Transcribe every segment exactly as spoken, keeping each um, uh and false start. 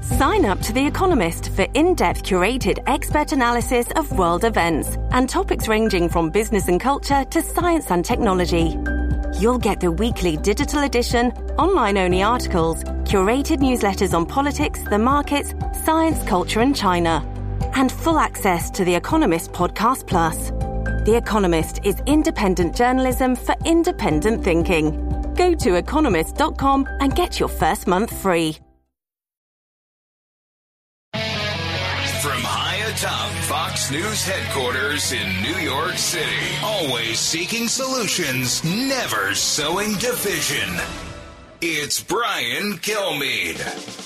Sign up to The Economist for in-depth curated expert analysis of world events and topics ranging from business and culture to science and technology. You'll get the weekly digital edition, online-only articles, curated newsletters on politics, the markets, science, culture and China, and full access to The Economist Podcast Plus. The Economist is independent journalism for independent thinking. Go to economist dot com and get your first month free. From high atop Fox News headquarters in New York City, always seeking solutions, never sowing division. It's Brian Kilmeade.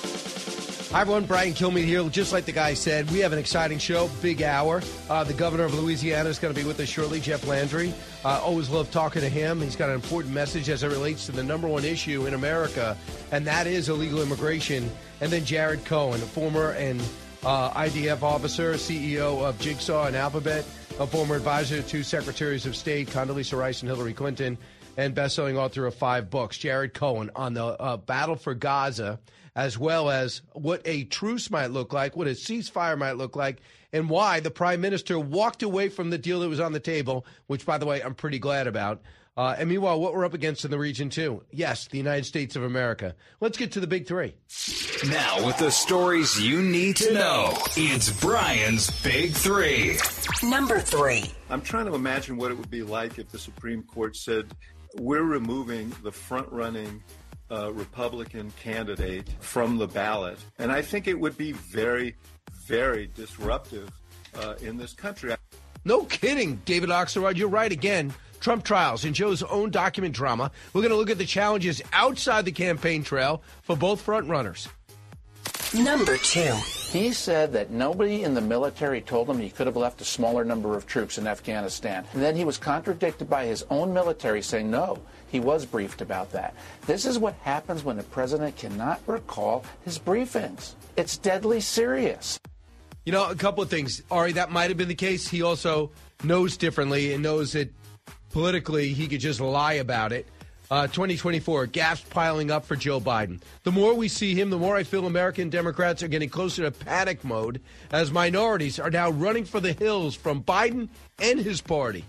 Hi, everyone. Brian Kilmeade here. Just like the guy said, we have an exciting show, big hour. Uh, the governor of Louisiana is going to be with us shortly, Jeff Landry. Uh, always love talking to him. He's got an important message as it relates to the number one issue in America, and that is illegal immigration. And then Jared Cohen, a former and uh, I D F officer, C E O of Jigsaw and Alphabet, a former advisor to Secretaries of State Condoleezza Rice and Hillary Clinton, and best-selling author of five books. Jared Cohen on the uh, battle for Gaza, as well as what a truce might look like, what a ceasefire might look like, and why the prime minister walked away from the deal that was on the table, which, by the way, I'm pretty glad about. Uh, and meanwhile, what we're up against in the region, too. Yes, the United States of America. Let's get to the big three. Now, with the stories you need to know, it's Brian's Big Three. Number three. I'm trying to imagine what it would be like if the Supreme Court said, we're removing the front-running uh, Republican candidate from the ballot. And I think it would be very, very disruptive uh, in this country. No kidding, David Axelrod. You're right again. Trump trials and Joe's own document drama. We're going to look at the challenges outside the campaign trail for both frontrunners. Number two. He said that nobody in the military told him he could have left a smaller number of troops in Afghanistan. And then he was contradicted by his own military saying, no, he was briefed about that. This is what happens when the president cannot recall his briefings. It's deadly serious. You know, a couple of things. Ari, that might have been the case. He also knows differently and knows that politically he could just lie about it. Uh, twenty twenty-four, gaps piling up for Joe Biden. The more we see him, the more I feel American Democrats are getting closer to panic mode as minorities are now running for the hills from Biden and his party.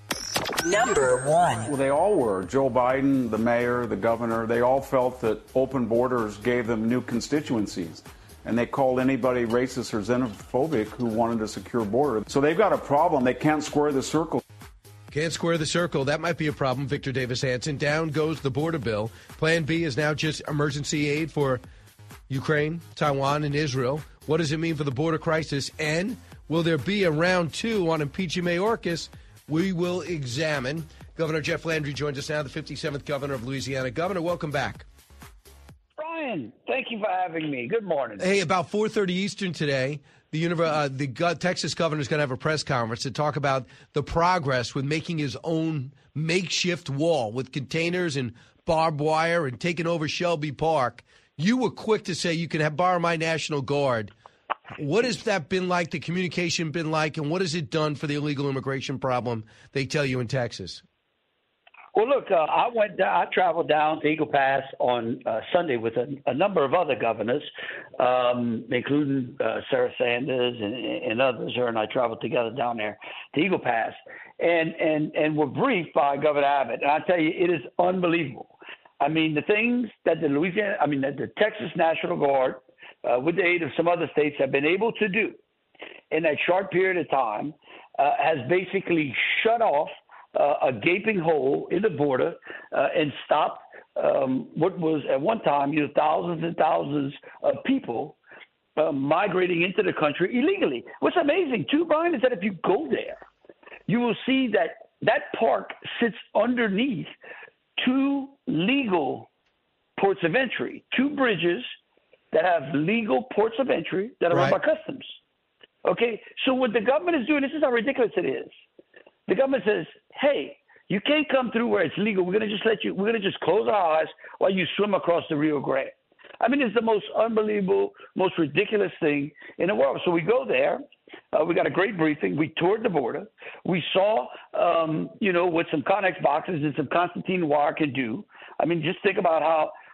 Number one. Well, they all were. Joe Biden, the mayor, the governor, they all felt that open borders gave them new constituencies. And they called anybody racist or xenophobic who wanted a secure border. So they've got a problem. They can't square the circle. Can't square the circle. That might be a problem, Victor Davis Hanson. Down goes the border bill. Plan B is now just emergency aid for Ukraine, Taiwan, and Israel. What does it mean for the border crisis? And will there be a round two on impeaching Mayorkas? We will examine. Governor Jeff Landry joins us now, the fifty-seventh governor of Louisiana. Governor, welcome back. Brian, thank you for having me. Good morning. Hey, about four thirty Eastern today, the, uh, the go- Texas governor is going to have a press conference to talk about the progress with making his own makeshift wall with containers and barbed wire and taking over Shelby Park. You were quick to say you can have, borrow my National Guard. What has that been like, the communication been like, and what has it done for the illegal immigration problem they tell you in Texas? Well, look, uh, I went. Down, I traveled down to Eagle Pass on uh, Sunday with a, a number of other governors, um, including uh, Sarah Sanders and, and others. Her and I traveled together down there to Eagle Pass, and and and were briefed by Governor Abbott. And I tell you, it is unbelievable. I mean, the things that the Louisiana, I mean, that the Texas National Guard, uh, with the aid of some other states, have been able to do in that short period of time, uh, has basically shut off Uh, a gaping hole in the border uh, and stopped um, what was at one time, you know, thousands and thousands of people uh, migrating into the country illegally. What's amazing, too, Brian, is that if you go there, you will see that that park sits underneath two legal ports of entry, two bridges that have legal ports of entry that are right. run by customs. Okay, so what the government is doing, this is how ridiculous it is. The government says, hey, you can't come through where it's legal. We're going to just let you, we're going to just close our eyes while you swim across the Rio Grande. I mean, it's the most unbelievable, most ridiculous thing in the world. So we go there. Uh, we got a great briefing. We toured the border. We saw, um, you know, what some Connex boxes and some Constantine wire can do. I mean, just think about how,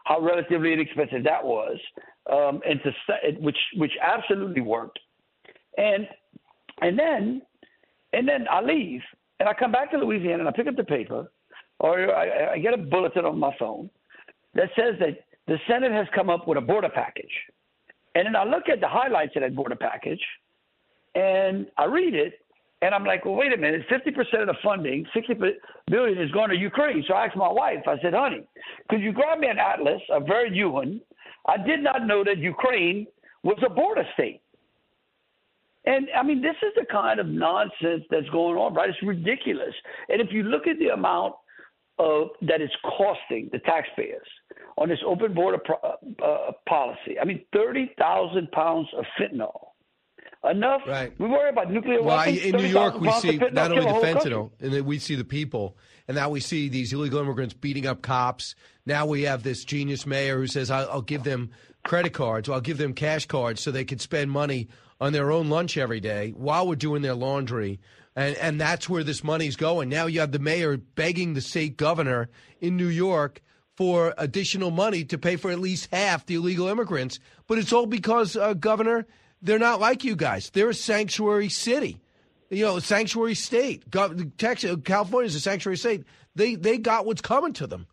how relatively inexpensive that was, um, and to which which absolutely worked. And and then and then I leave and I come back to Louisiana and I pick up the paper, or I, I get a bulletin on my phone that says that the Senate has come up with a border package. And then I look at the highlights of that border package, and I read it, and I'm like, well, wait a minute, fifty percent of the funding, sixty billion dollars is going to Ukraine. So I asked my wife, I said, honey, could you grab me an atlas, a very new one? I did not know that Ukraine was a border state. And, I mean, this is the kind of nonsense that's going on, right? It's ridiculous. And if you look at the amount of that it's costing the taxpayers on this open border pro- uh, policy, I mean, thirty thousand pounds of fentanyl. Enough. Right. We worry about nuclear well, weapons. In New York, we see not only the fentanyl, country. and then we see the people, and now we see these illegal immigrants beating up cops. Now we have this genius mayor who says, I'll, I'll give them credit cards, or I'll give them cash cards so they can spend money on their own lunch every day while we're doing their laundry. And, and that's where this money's going. Now you have the mayor begging the state governor in New York for additional money to pay for at least half the illegal immigrants. But it's all because, uh, Governor, they're not like you guys. They're a sanctuary city, you know, a sanctuary state. Texas, California is a sanctuary state. They they got what's coming to them.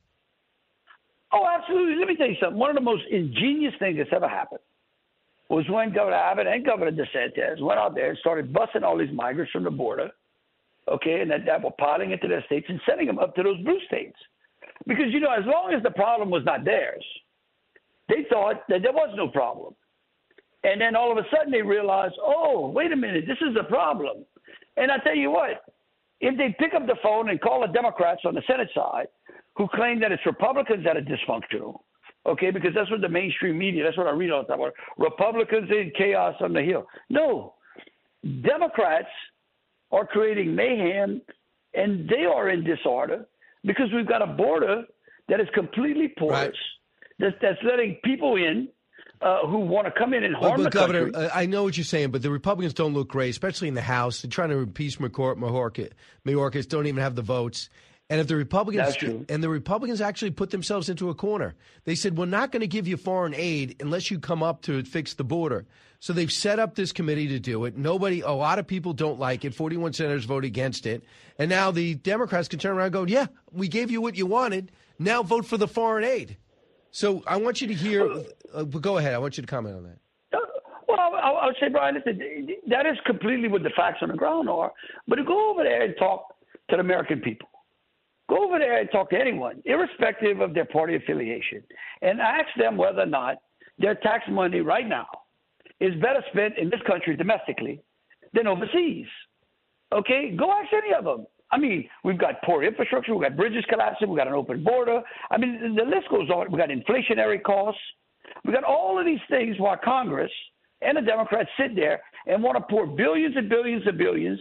Oh, absolutely. Let me tell you something. One of the most ingenious things that's ever happened was when Governor Abbott and Governor DeSantis went out there and started busing all these migrants from the border, okay, and that, that were piling into their states and sending them up to those blue states. Because, you know, as long as the problem was not theirs, they thought that there was no problem. And then all of a sudden they realized, oh, wait a minute, this is a problem. And I tell you what, if they pick up the phone and call the Democrats on the Senate side who claim that it's Republicans that are dysfunctional, okay, because that's what the mainstream media, that's what I read all the time, Republicans in chaos on the Hill. No, Democrats are creating mayhem, and they are in disorder because we've got a border that is completely porous, right. that's, that's letting people in Uh, who want to come in and harm but, but the Governor, country. Uh, I know what you're saying, but the Republicans don't look great, especially in the House. They're trying to impeach Mayorkas. Mayorkas don't even have the votes. And if the Republicans and the Republicans actually put themselves into a corner, they said, we're not going to give you foreign aid unless you come up to fix the border. So they've set up this committee to do it. Nobody, a lot of people don't like it. forty-one senators vote against it. And now the Democrats can turn around and go, yeah, we gave you what you wanted. Now vote for the foreign aid. So I want you to hear uh, – go ahead. I want you to comment on that. Uh, well, I, I would say, Brian, listen, that is completely what the facts on the ground are. But to go over there and talk to the American people, go over there and talk to anyone, irrespective of their party affiliation, and ask them whether or not their tax money right now is better spent in this country domestically than overseas. Okay? Go ask any of them. I mean, we've got poor infrastructure, we've got bridges collapsing, we've got an open border. I mean, the list goes on. We've got inflationary costs. We've got all of these things while Congress and the Democrats sit there and want to pour billions and billions and billions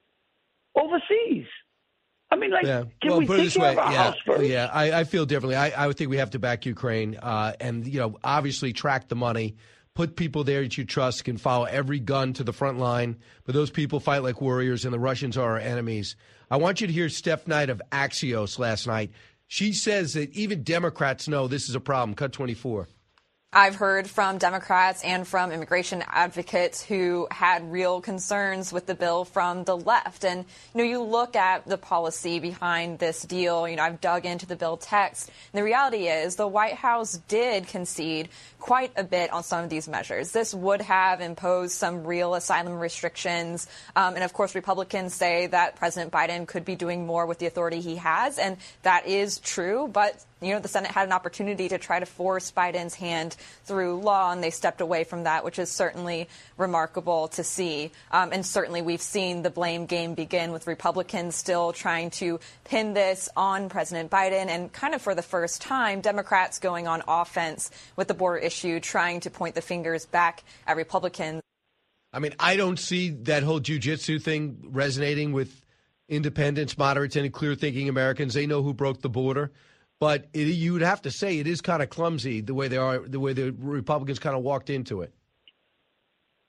overseas. I mean, like, yeah. can well, we put take it this care way. of our yeah. house first? Yeah, I, I feel differently. I, I think we have to back Ukraine uh, and, you know, obviously track the money. Put people there that you trust, can follow every gun to the front line. But those people fight like warriors, and the Russians are our enemies. I want you to hear Steph Knight of Axios last night. She says that even Democrats know this is a problem. Cut twenty-four. I've heard from Democrats and from immigration advocates who had real concerns with the bill from the left. And, you know, you look at the policy behind this deal. You know, I've dug into the bill text. And the reality is the White House did concede quite a bit on some of these measures. This would have imposed some real asylum restrictions. Um, and, of course, Republicans say that President Biden could be doing more with the authority he has. And that is true. But, you know, the Senate had an opportunity to try to force Biden's hand through law, and they stepped away from that, which is certainly remarkable to see. Um, and certainly we've seen the blame game begin with Republicans still trying to pin this on President Biden. And kind of for the first time, Democrats going on offense with the border issue, trying to point the fingers back at Republicans. I mean, I don't see that whole jujitsu thing resonating with independents, moderates, and clear-thinking Americans. They know who broke the border. But it, you would have to say it is kind of clumsy the way they are, the way the Republicans kind of walked into it.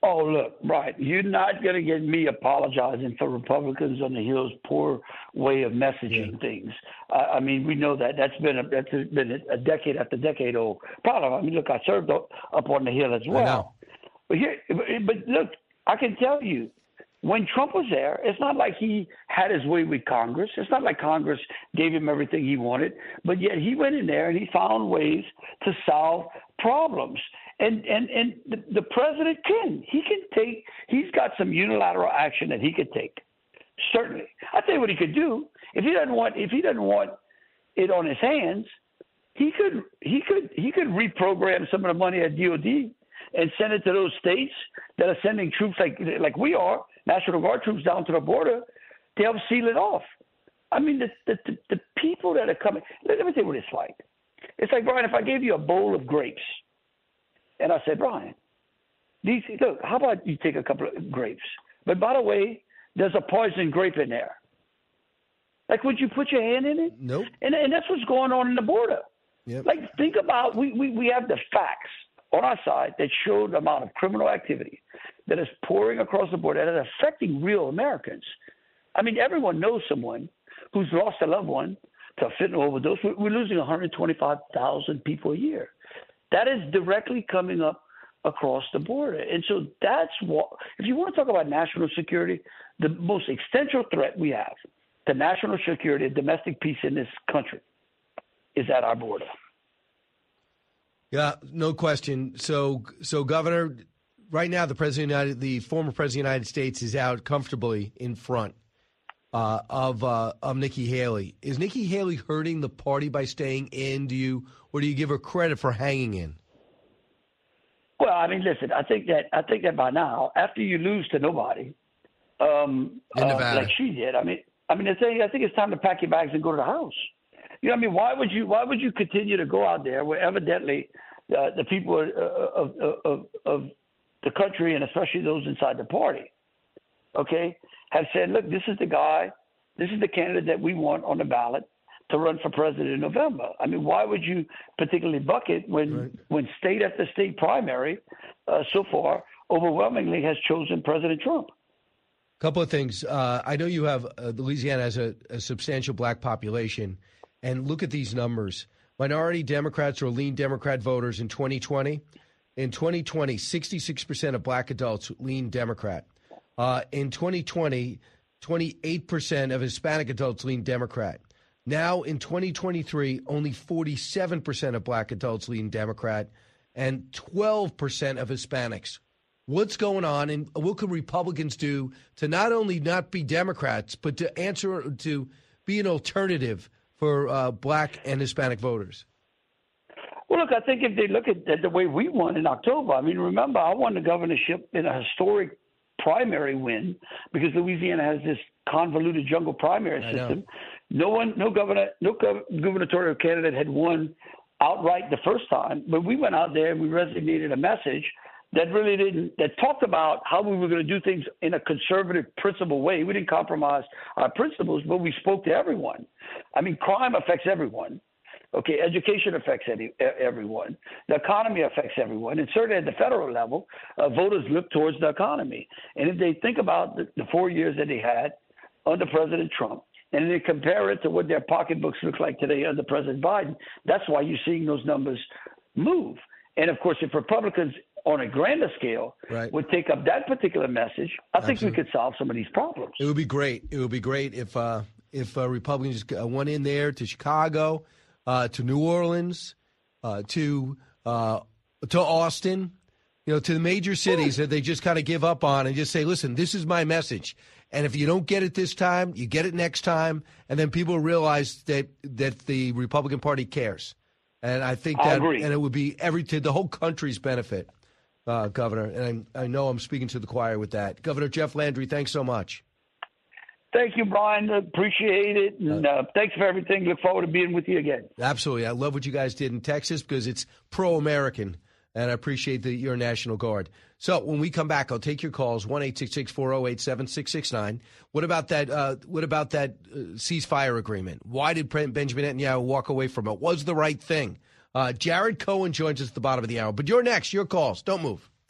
Oh, look, Brian, you're not going to get me apologizing for Republicans on the Hill's poor way of messaging yeah. things. Uh, I mean, we know that. That's been a, that's been a decade after decade old problem. I mean, look, I served up, up on the Hill as well. But here, but look, I can tell you, when Trump was there, it's not like he had his way with Congress. It's not like Congress gave him everything he wanted. But yet he went in there and he found ways to solve problems. And and and the, the president can. He can take – he's got some unilateral action that he could take, certainly. I'll tell you what he could do. If he doesn't want if he doesn't want it on his hands, he could he could he could reprogram some of the money at D O D and send it to those states that are sending troops like like we are, National Guard troops down to the border to help seal it off. I mean, the the, the, the people that are coming – let me tell you what it's like. It's like, Brian, if I gave you a bowl of grapes – and I said, Brian, these, look, how about you take a couple of grapes? But by the way, there's a poison grape in there. Like, would you put your hand in it? Nope. And, and that's what's going on in the border. Yep. Like, think about, we, we, we have the facts on our side that show the amount of criminal activity that is pouring across the border that is affecting real Americans. I mean, everyone knows someone who's lost a loved one to a fentanyl overdose. We're, we're losing one hundred twenty-five thousand people a year. That is directly coming up across the border. And so that's what, if you want to talk about national security, the most existential threat we have to national security and domestic peace in this country is at our border. Yeah, no question. So, so Governor, right now the president, of the, United, the former president of the United States is out comfortably in front uh, of uh, of Nikki Haley. Is Nikki Haley hurting the party by staying in? Do you, or do you give her credit for hanging in? Well, I mean, listen. I think that I think that by now, after you lose to nobody, um, uh, like she did, I mean, I mean, I think I think it's time to pack your bags and go to the house. You know, what I mean, why would you why would you continue to go out there where evidently uh, the people of, of, of of the country and especially those inside the party, okay, have said, look, this is the guy, this is the candidate that we want on the ballot to run for president in November. I mean, why would you particularly buck it when right. when state after state primary uh, so far overwhelmingly has chosen President Trump? A couple of things. Uh, I know you have uh, Louisiana has a, a substantial black population, and look at these numbers. Minority Democrats or lean Democrat voters in twenty twenty. In twenty twenty, sixty-six percent of black adults lean Democrat. Uh, in twenty twenty, twenty-eight percent of Hispanic adults lean Democrat. Now, in twenty twenty-three, only forty-seven percent of black adults lean Democrat and twelve percent of Hispanics. What's going on, and what can Republicans do to not only not be Democrats, but to answer, to be an alternative for uh, black and Hispanic voters? Well, look, I think if they look at, at the way we won in October, I mean, remember, I won the governorship in a historic primary win because Louisiana has this convoluted jungle primary system. No one, no governor, no gubernatorial candidate had won outright the first time, but we went out there and we resonated a message that really didn't, that talked about how we were going to do things in a conservative, principled way. We didn't compromise our principles, but we spoke to everyone. I mean, crime affects everyone. Okay, education affects any, everyone. The economy affects everyone. And certainly at the federal level, uh, voters look towards the economy. And if they think about the, the four years that they had under President Trump, and they compare it to what their pocketbooks look like today under President Biden, that's why you're seeing those numbers move. And, of course, if Republicans on a grander scale right. would take up that particular message, I think Absolutely. we could solve some of these problems. It would be great. It would be great if uh, if uh, Republicans went in there to Chicago, uh, to New Orleans, uh, to uh, to Austin, you know, to the major cities that they just kind of give up on and just say, listen, this is my message. And if you don't get it this time, you get it next time. And then people realize that that the Republican Party cares. And I think that, I and it would be every to the whole country's benefit, uh, Governor. And I, I know I'm speaking to the choir with that. Governor Jeff Landry, thanks so much. Thank you, Brian. Appreciate it. And uh, thanks for everything. Look forward to being with you again. Absolutely. I love what you guys did in Texas because it's pro-American. And I appreciate the, your National Guard. So when we come back, I'll take your calls, one eight six six, four oh eight, seven six six nine. What about that uh, What about that uh, ceasefire agreement? Why did Benjamin Netanyahu walk away from it? Was the right thing? Uh, Jared Cohen joins us at the bottom of the hour. But you're next. Your calls. Don't move.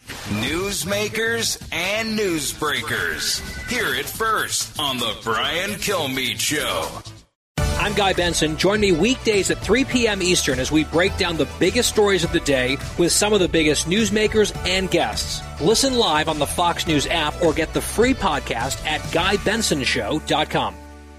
Newsmakers and newsbreakers. Hear it first on the Brian Kilmeade Show. I'm Guy Benson. Join me weekdays at three p.m. Eastern as we break down the biggest stories of the day with some of the biggest newsmakers and guests. Listen live on the Fox News app or get the free podcast at guy benson show dot com.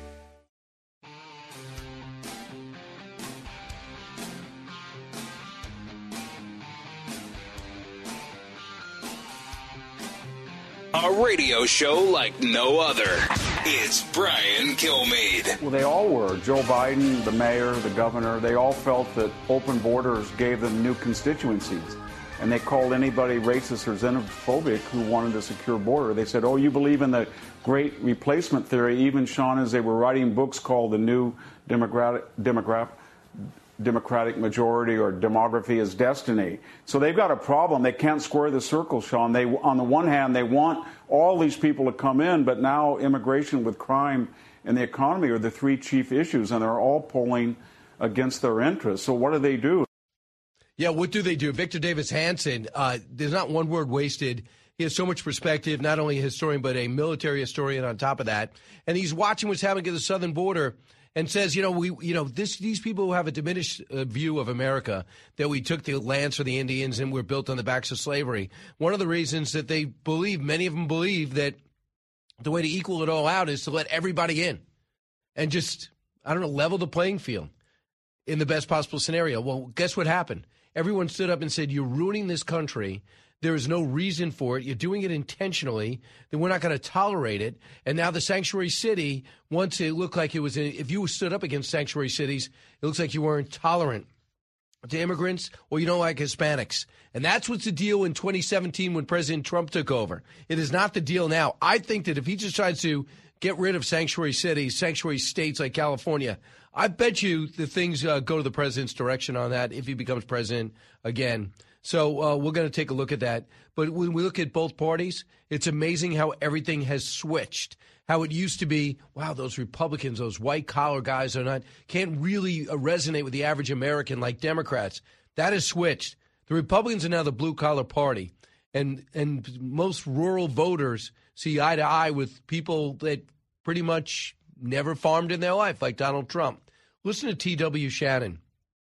A radio show like no other. It's Brian Kilmeade. Well, they all were. Joe Biden, the mayor, the governor, they all felt that open borders gave them new constituencies. And they called anybody racist or xenophobic who wanted a secure border. They said, oh, you believe in the great replacement theory, even, Sean, as they were writing books called The New Democratic Demographic. Democratic Majority or Demography is Destiny. So they've got a problem. They can't square the circle, Sean. They, on the one hand, they want all these people to come in, but now immigration with crime and the economy are the three chief issues, and they're all pulling against their interests. So what do they do? Yeah, what do they do? Victor Davis Hanson, uh, there's not one word wasted. He has so much perspective, not only a historian, but a military historian on top of that. And he's watching what's happening at the southern border and says, you know, we, you know, this, these people who have a diminished uh, view of America, that we took the lands for the Indians and we're built on the backs of slavery. One of the reasons that they believe, many of them believe, that the way to equal it all out is to let everybody in and just, I don't know, level the playing field in the best possible scenario. Well, guess what happened? Everyone stood up and said, you're ruining this country. There is no reason for it. You're doing it intentionally. Then we're not going to tolerate it. And now the sanctuary city, once it looked like it was, if you stood up against sanctuary cities, it looks like you weren't tolerant to immigrants or you don't like Hispanics. And that's what's the deal in twenty seventeen when President Trump took over. It is not the deal now. I think that if he just tries to get rid of sanctuary cities, sanctuary states like California, I bet you the things uh, go to the president's direction on that if he becomes president again. So uh, we're going to take a look at that. But when we look at both parties, it's amazing how everything has switched. How it used to be, wow, those Republicans, those white-collar guys are not can't really uh, resonate with the average American like Democrats. That has switched. The Republicans are now the blue-collar party. And, and most rural voters see eye to eye with people that pretty much never farmed in their life, like Donald Trump. Listen to T W Shannon,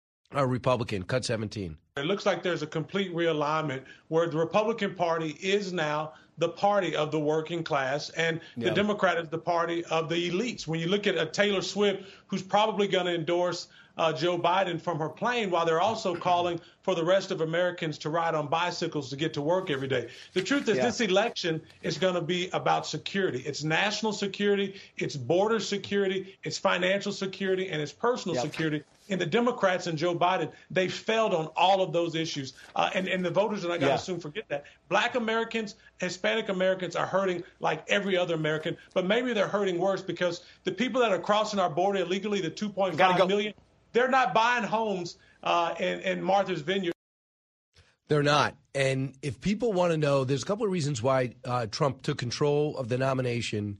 a Republican, cut seventeen. It looks like there's a complete realignment where the Republican Party is now the party of the working class, and the yeah. Democrat is the party of the elites. When you look at a Taylor Swift, who's probably going to endorse uh, Joe Biden from her plane, while they're also calling for the rest of Americans to ride on bicycles to get to work every day. The truth is yeah. this election is going to be about security. It's national security, it's border security, it's financial security, and it's personal yep. security. And the Democrats and Joe Biden, they failed on all of those issues. Uh, and, and the voters are not going to yeah. soon forget that. Black Americans, Hispanic Americans are hurting like every other American. But maybe they're hurting worse because the people that are crossing our border illegally, the two point five go. million, they're not buying homes uh, in, in Martha's Vineyard. They're not. And if people want to know, there's a couple of reasons why uh, Trump took control of the nomination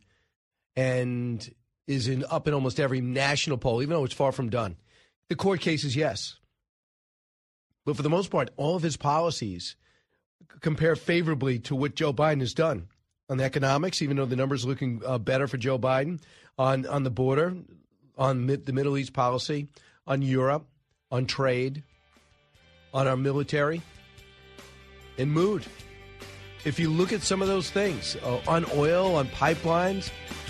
and is in up in almost every national poll, even though it's far from done. The court cases, yes. But for the most part, all of his policies compare favorably to what Joe Biden has done on the economics, even though the numbers are looking uh, better for Joe Biden, on, on the border, on mid, the Middle East policy, on Europe, on trade, on our military, and mood. If you look at some of those things, uh, on oil, on pipelines,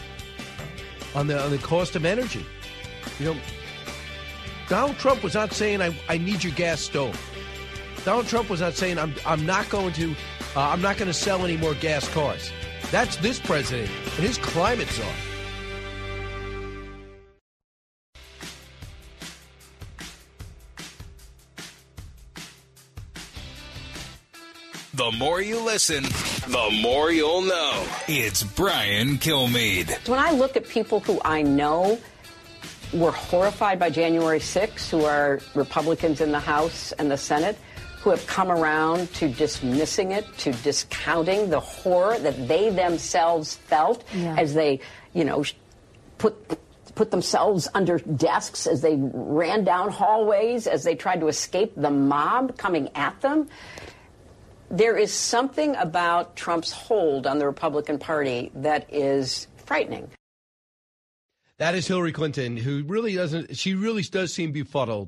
on the on the cost of energy, you know, Donald Trump was not saying, I, I need your gas stove. Donald Trump was not saying, I'm I'm not going to uh, I'm not going to sell any more gas cars. That's this president and his climate czar. The more you listen, the more you'll know. It's Brian Kilmeade. When I look at people who I know were horrified by January sixth, who are Republicans in the House and the Senate, who have come around to dismissing it, to discounting the horror that they themselves felt yeah. as they, you know, put put themselves under desks, as they ran down hallways, as they tried to escape the mob coming at them. there is something about Trump's hold on the Republican Party that is frightening. That is Hillary Clinton, who really doesn't, she really does seem befuddled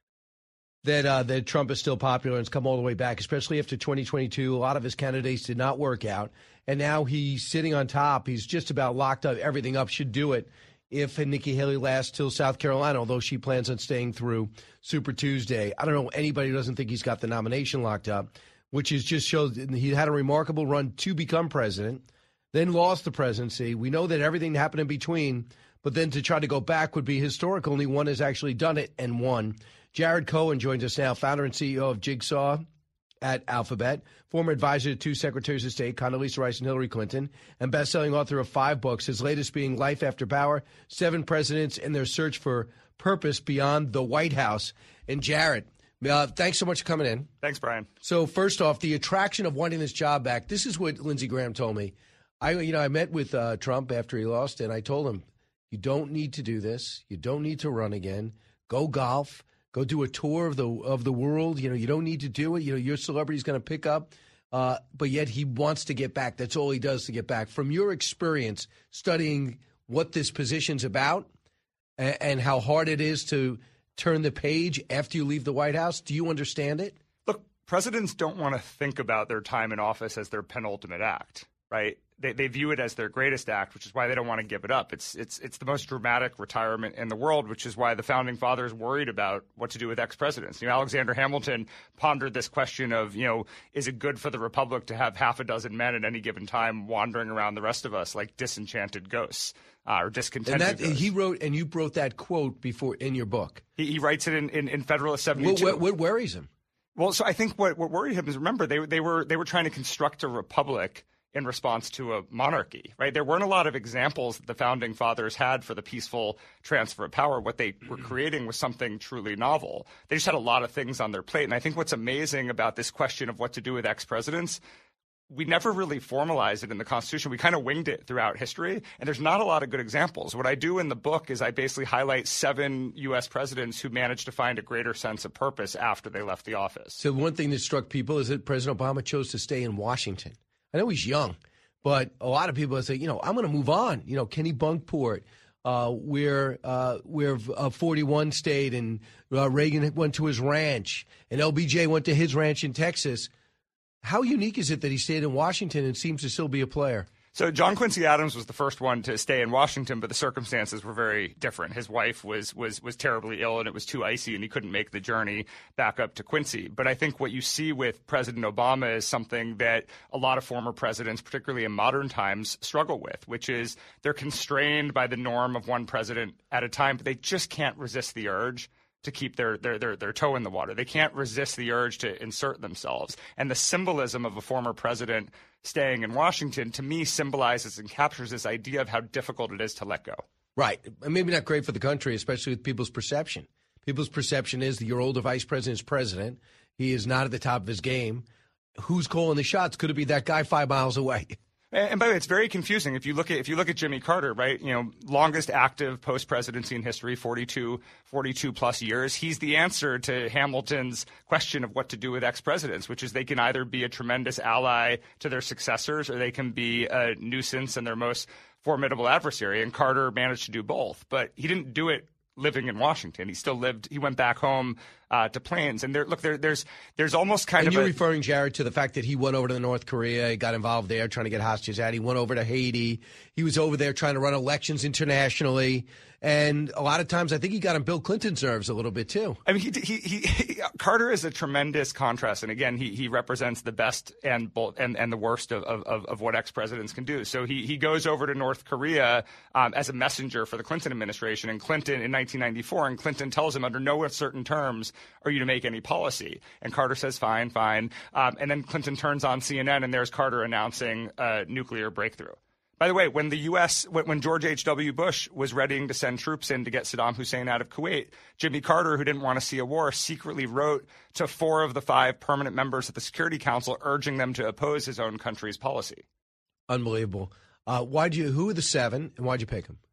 that uh, that Trump is still popular and has come all the way back, especially after twenty twenty-two. A lot of his candidates did not work out. And now he's sitting on top. He's just about locked up. Everything up, should do it if Nikki Haley lasts till South Carolina, although she plans on staying through Super Tuesday. I don't know anybody who doesn't think he's got the nomination locked up, which is just shows he had a remarkable run to become president, then lost the presidency. We know that everything happened in between, but then to try to go back would be historic. Only one has actually done it and won. Jared Cohen joins us now, founder and C E O of Jigsaw at Alphabet, former advisor to two Secretaries of State, Condoleezza Rice and Hillary Clinton, and best-selling author of five books, his latest being Life After Power, Seven Presidents and Their Search for Purpose Beyond the White House. And Jared, uh, thanks so much for coming in. Thanks, Brian. So first off, the attraction of wanting this job back, this is what Lindsey Graham told me. I, you know, I met with uh, Trump after he lost, and I told him, you don't need to do this. You don't need to run again. Go golf. Go do a tour of the of the world. You know, you don't need to do it. You know, your celebrity's going to pick up. Uh, but yet he wants to get back. That's all he does to get back. From your experience studying what this position's about and, and how hard it is to turn the page after you leave the White House, do you understand it? Look, presidents don't want to think about their time in office as their penultimate act, right? They, they view it as their greatest act, which is why they don't want to give it up. It's it's it's the most dramatic retirement in the world, which is why the founding fathers worried about what to do with ex-presidents. You know, Alexander Hamilton pondered this question of, you know, is it good for the republic to have half a dozen men at any given time wandering around the rest of us like disenchanted ghosts uh, or discontented and that, ghosts? He wrote, and you wrote that quote before in your book. He, he writes it in, in, in Federalist seventy-two. What, what, what worries him? Well, so I think what, what worried him is, remember, they they were they were trying to construct a republic in response to a monarchy, right? There weren't a lot of examples that the founding fathers had for the peaceful transfer of power. What they were creating was something truly novel. They just had a lot of things on their plate. And I think what's amazing about this question of what to do with ex-presidents, we never really formalized it in the Constitution. We kind of winged it throughout history, and there's not a lot of good examples. What I do in the book is I basically highlight seven U S presidents who managed to find a greater sense of purpose after they left the office. So one thing that struck people is that President Obama chose to stay in Washington. I know he's young, but a lot of people say, you know, I'm going to move on. You know, Kenny Bunkport, uh, where uh, where uh, forty-one stayed, and uh, Reagan went to his ranch, and L B J went to his ranch in Texas. How unique is it that he stayed in Washington and seems to still be a player? So John Quincy Adams was the first one to stay in Washington, but the circumstances were very different. His wife was was was terribly ill, and it was too icy, and he couldn't make the journey back up to Quincy. But I think what you see with President Obama is something that a lot of former presidents, particularly in modern times, struggle with, which is they're constrained by the norm of one president at a time, but they just can't resist the urge to keep their, their their their toe in the water. They can't resist the urge to insert themselves. And the symbolism of a former president staying in Washington, to me, symbolizes and captures this idea of how difficult it is to let go. Right. And maybe not great for the country, especially with people's perception. People's perception is that your older vice president is president. He is not at the top of his game. Who's calling the shots? Could it be that guy five miles away? And by the way, it's very confusing. If you look at if you look at Jimmy Carter, right, you know, longest active post-presidency in history, forty-two, forty-two plus years. He's the answer to Hamilton's question of what to do with ex-presidents, which is they can either be a tremendous ally to their successors or they can be a nuisance and their most formidable adversary. And Carter managed to do both, but he didn't do it living in Washington. He still lived. He went back home uh, to Plains. And there, look, there, there's there's almost kind and of. And you're a, referring, Jared, to the fact that he went over to North Korea. He got involved there, trying to get hostages out. He went over to Haiti. He was over there trying to run elections internationally. And a lot of times, I think he got on Bill Clinton's nerves a little bit too. I mean, he, he, he, he Carter is a tremendous contrast, and again, he he represents the best and and and the worst of of, of what ex-presidents can do. So he he goes over to North Korea um, as a messenger for the Clinton administration, and Clinton in nineteen ninety-four, and Clinton tells him under no certain terms are you to make any policy, and Carter says fine, fine, um, and then Clinton turns on C N N, and there's Carter announcing a nuclear breakthrough. By the way, when the U S when George H W. Bush was readying to send troops in to get Saddam Hussein out of Kuwait, Jimmy Carter, who didn't want to see a war, secretly wrote to four of the five permanent members of the Security Council urging them to oppose his own country's policy. Unbelievable. Uh, why'd you? Who are the seven, and why'd you pick them?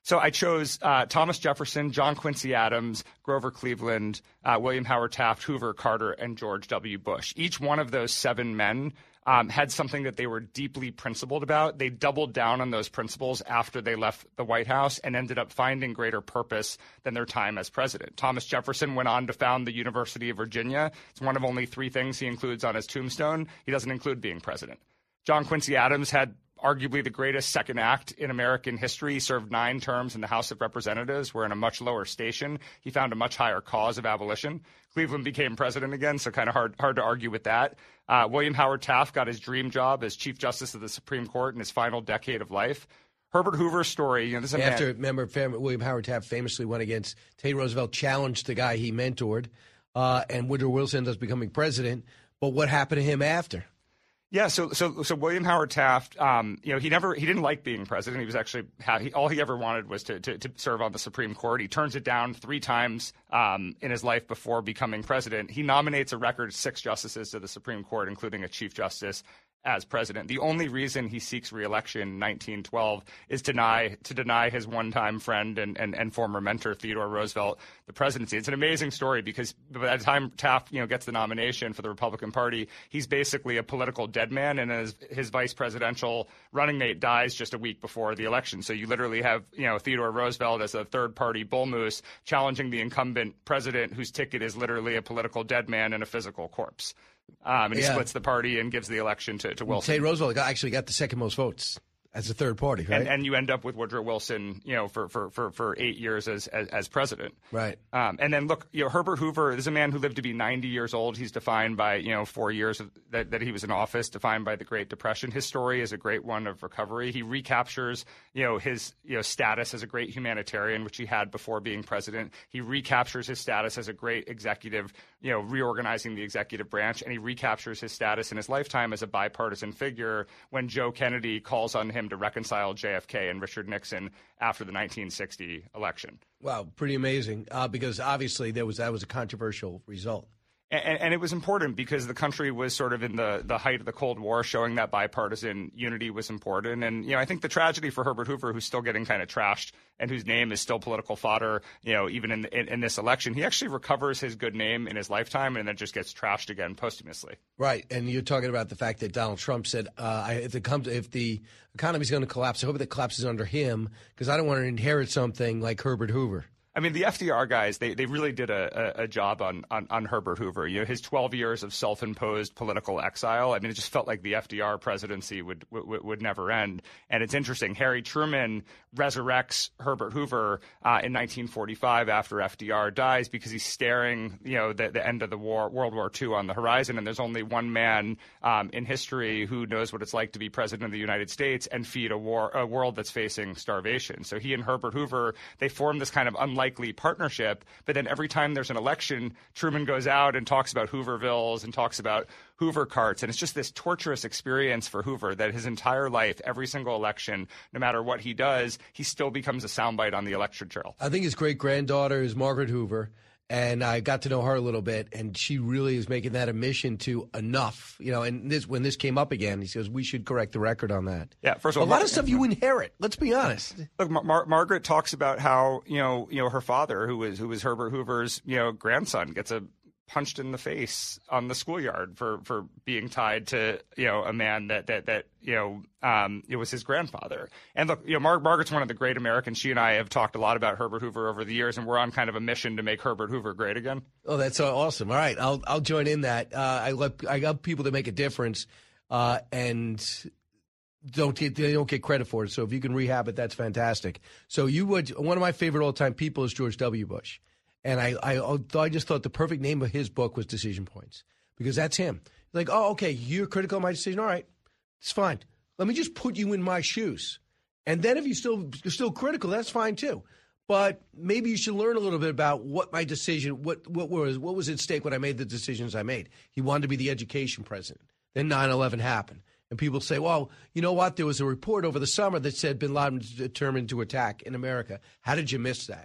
So I chose uh, Thomas Jefferson, John Quincy Adams, Grover Cleveland, uh, William Howard Taft, Hoover, Carter, and George W. Bush. Each one of those seven men um, had something that they were deeply principled about. They doubled down on those principles after they left the White House and ended up finding greater purpose than their time as president. Thomas Jefferson went on to found the University of Virginia. It's one of only three things he includes on his tombstone. He doesn't include being president. John Quincy Adams had arguably the greatest second act in American history. He served nine terms in the House of Representatives, where in a much lower station, he found a much higher cause of abolition. Cleveland became president again, so kind of hard hard to argue with that. Uh, William Howard Taft got his dream job as Chief Justice of the Supreme Court in his final decade of life. Herbert Hoover's story, you know, this is a After, man. remember, William Howard Taft famously went against Teddy Roosevelt, challenged the guy he mentored, uh, and Woodrow Wilson ends up becoming president. But what happened to him after? Yeah, so so so William Howard Taft, um, you know, he never he didn't like being president. He was actually he, all he ever wanted was to, to to serve on the Supreme Court. He turns it down three times um, in his life before becoming president. He nominates a record six justices to the Supreme Court, including a Chief Justice, as president. The only reason he seeks re-election in nineteen twelve is to deny to deny his one-time friend and, and, and former mentor Theodore Roosevelt the presidency. It's an amazing story because by the time Taft, you know, gets the nomination for the Republican Party, he's basically a political dead man, and his, his vice presidential running mate dies just a week before the election. So you literally have, you know, Theodore Roosevelt as a third-party bull moose challenging the incumbent president whose ticket is literally a political dead man and a physical corpse. Um, and he Yeah. splits the party and gives the election to, to Wilson. Teddy Roosevelt actually got the second most votes as a third party, right? And, and you end up with Woodrow Wilson, you know, for for, for, for eight years as, as as president. Right. Um, and then look, you know, Herbert Hoover is a man who lived to be ninety years old. He's defined by, you know, four years of, that, that he was in office, defined by the Great Depression. His story is a great one of recovery. He recaptures, you know, his you know status as a great humanitarian, which he had before being president. He recaptures his status as a great executive, you know, reorganizing the executive branch, and he recaptures his status in his lifetime as a bipartisan figure when Joe Kennedy calls on him to reconcile J F K and Richard Nixon after the nineteen sixty election. Wow, pretty amazing, uh, because obviously there was that was a controversial result. And, and it was important because the country was sort of in the, the height of the Cold War, showing that bipartisan unity was important. And, you know, I think the tragedy for Herbert Hoover, who's still getting kind of trashed and whose name is still political fodder, you know, even in, in, in this election, he actually recovers his good name in his lifetime and then just gets trashed again posthumously. Right, and you're talking about the fact that Donald Trump said, uh, I, if, it comes, if the economy's going to collapse, I hope it collapses under him because I don't want to inherit something like Herbert Hoover. I mean, the F D R guys, they, they really did a, a, a job on, on, on Herbert Hoover. You know, his twelve years of self-imposed political exile, I mean, it just felt like the F D R presidency would, would, would never end. And it's interesting. Harry Truman resurrects Herbert Hoover uh, in nineteen forty-five after F D R dies because he's staring, you know, the, the end of the war, World War Two on the horizon. And there's only one man um, in history who knows what it's like to be president of the United States and feed a, war, a world that's facing starvation. So he and Herbert Hoover, they formed this kind of unlikely partnership, but then every time there's an election, Truman goes out and talks about Hoovervilles and talks about Hoover carts, and it's just this torturous experience for Hoover that his entire life, every single election, no matter what he does, he still becomes a soundbite on the election trail. I think his great-granddaughter is Margaret Hoover, and I got to know her a little bit, and she really is making that a mission to enough. You know, and this when this came up again, he says we should correct the record on that. Yeah, first of all, a lot Mar- of stuff you inherit. Let's be honest. Look, Mar- Mar- Margaret talks about how you know, you know, her father, who was who was Herbert Hoover's you know grandson, gets a punched in the face on the schoolyard for, for being tied to, you know, a man that, that, that you know, um, it was his grandfather. And look, you know, Mar- Margaret's one of the great Americans. She and I have talked a lot about Herbert Hoover over the years, and we're on kind of a mission to make Herbert Hoover great again. Oh, that's so awesome. All right, I'll I'll join in that. Uh, I love I love people that make a difference, uh, and don't get they don't get credit for it. So if you can rehab it, that's fantastic. So you would one of my favorite all time people is George W. Bush. And I, I, I just thought the perfect name of his book was Decision Points because that's him. Like, oh, okay, you're critical of my decision. All right, it's fine. Let me just put you in my shoes. And then if you still, you're still critical, that's fine too. But maybe you should learn a little bit about what my decision, what, what was what was at stake when I made the decisions I made. He wanted to be the education president. Then nine eleven happened. And people say, well, you know what? There was a report over the summer that said bin Laden was determined to attack in America. How did you miss that?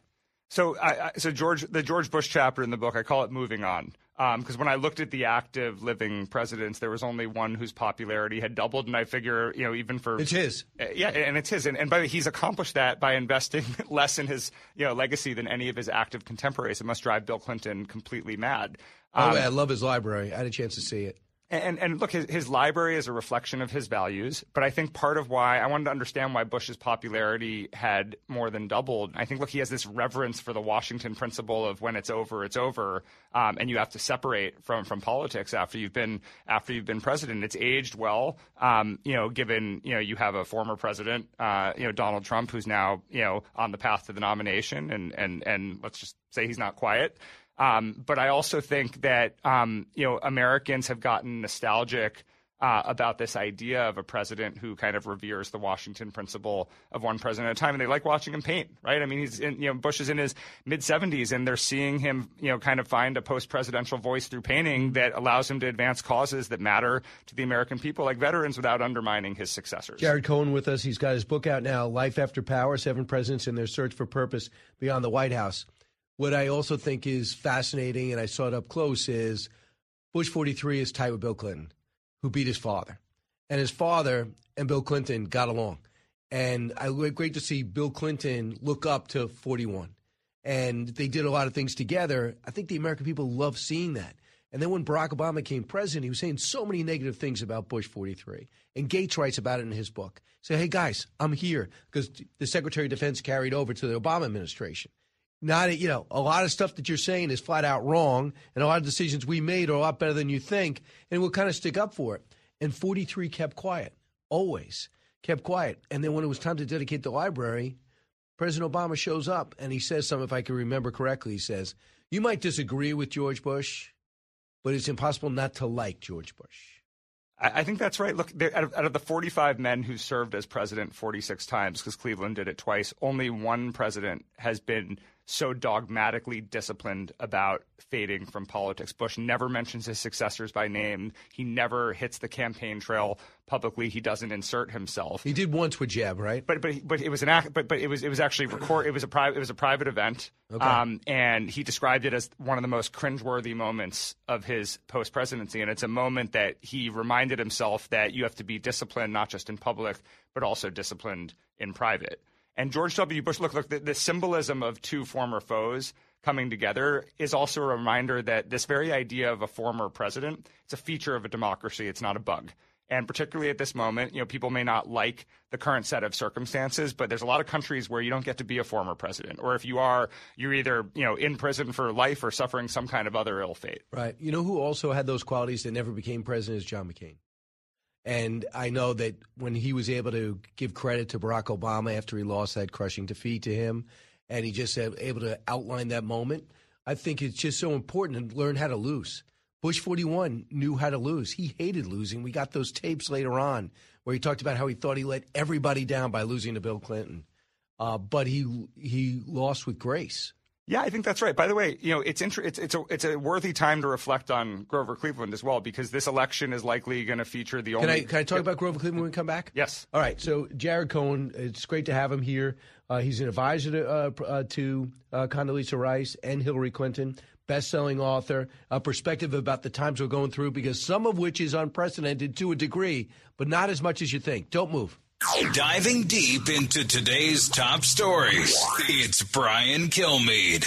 So, I, I, so George, the George Bush chapter in the book, I call it "Moving On," because um, when I looked at the active living presidents, there was only one whose popularity had doubled, and I figure, you know, even for it's his, uh, yeah, and it's his, and, and by the way, he's accomplished that by investing less in his, you know, legacy than any of his active contemporaries. It must drive Bill Clinton completely mad. Um, oh, I love his library. I had a chance to see it. And, and look, his, his library is a reflection of his values. But I think part of why I wanted to understand why Bush's popularity had more than doubled. I think, look, he has this reverence for the Washington principle of when it's over, it's over, um, and you have to separate from, from politics after you've been after you've been president. It's aged well, um, you know, given you know you have a former president, uh, you know, Donald Trump, who's now you know on the path to the nomination, and and and let's just say he's not quiet. Um, but I also think that, um, you know, Americans have gotten nostalgic uh, about this idea of a president who kind of reveres the Washington principle of one president at a time. And they like watching him paint, right? I mean, he's in, you know, Bush is in his mid seventies, and they're seeing him, you know, kind of find a post-presidential voice through painting that allows him to advance causes that matter to the American people, like veterans, without undermining his successors. Jared Cohen with us. He's got his book out now, Life After Power, Seven Presidents and Their Search for Purpose Beyond the White House. What I also think is fascinating, and I saw it up close, is Bush forty-three is tied with Bill Clinton, who beat his father. And his father and Bill Clinton got along. And I was great to see Bill Clinton look up to forty-one. And they did a lot of things together. I think the American people love seeing that. And then when Barack Obama became president, he was saying so many negative things about Bush forty-three. And Gates writes about it in his book. Say, hey, guys, I'm here, because the Secretary of Defense carried over to the Obama administration. Not, you know, a lot of stuff that you're saying is flat out wrong, and a lot of decisions we made are a lot better than you think, and we'll kind of stick up for it. And forty-three kept quiet, always kept quiet. And then when it was time to dedicate the library, President Obama shows up, and he says something, if I can remember correctly, he says, you might disagree with George Bush, but it's impossible not to like George Bush. I think that's right. Look, out of, out of the forty-five men who served as president forty-six times, because Cleveland did it twice, only one president has been so dogmatically disciplined about fading from politics. Bush never mentions his successors by name. He never hits the campaign trail publicly. He doesn't insert himself. He did once with Jeb, right? But but but it was an act. But but it was it was actually record. It was a private. It was a private event. Okay. Um, and he described it as one of the most cringeworthy moments of his post presidency. And it's a moment that he reminded himself that you have to be disciplined not just in public but also disciplined in private. And George W. Bush, look, look, the, the symbolism of two former foes coming together is also a reminder that this very idea of a former president, it's a feature of a democracy. It's not a bug. And particularly at this moment, you know, people may not like the current set of circumstances, but there's a lot of countries where you don't get to be a former president. Or if you are, you're either, you know, in prison for life or suffering some kind of other ill fate. Right. You know who also had those qualities that never became president is John McCain. And I know that when he was able to give credit to Barack Obama after he lost that crushing defeat to him, and he just said, able to outline that moment, I think it's just so important to learn how to lose. Bush forty-one knew how to lose. He hated losing. We got those tapes later on where he talked about how he thought he let everybody down by losing to Bill Clinton. Uh, but he he lost with grace. Yeah, I think that's right. By the way, you know, it's inter- it's it's a it's a worthy time to reflect on Grover Cleveland as well, because this election is likely going to feature the only. Can I can I talk about Grover Cleveland when we come back? Yes. All right. So Jared Cohen, it's great to have him here. Uh, he's an advisor to uh, uh, to uh, Condoleezza Rice and Hillary Clinton, best-selling author, a perspective about the times we're going through, because some of which is unprecedented to a degree, but not as much as you think. Don't move. Diving deep into today's top stories, it's Brian Kilmeade.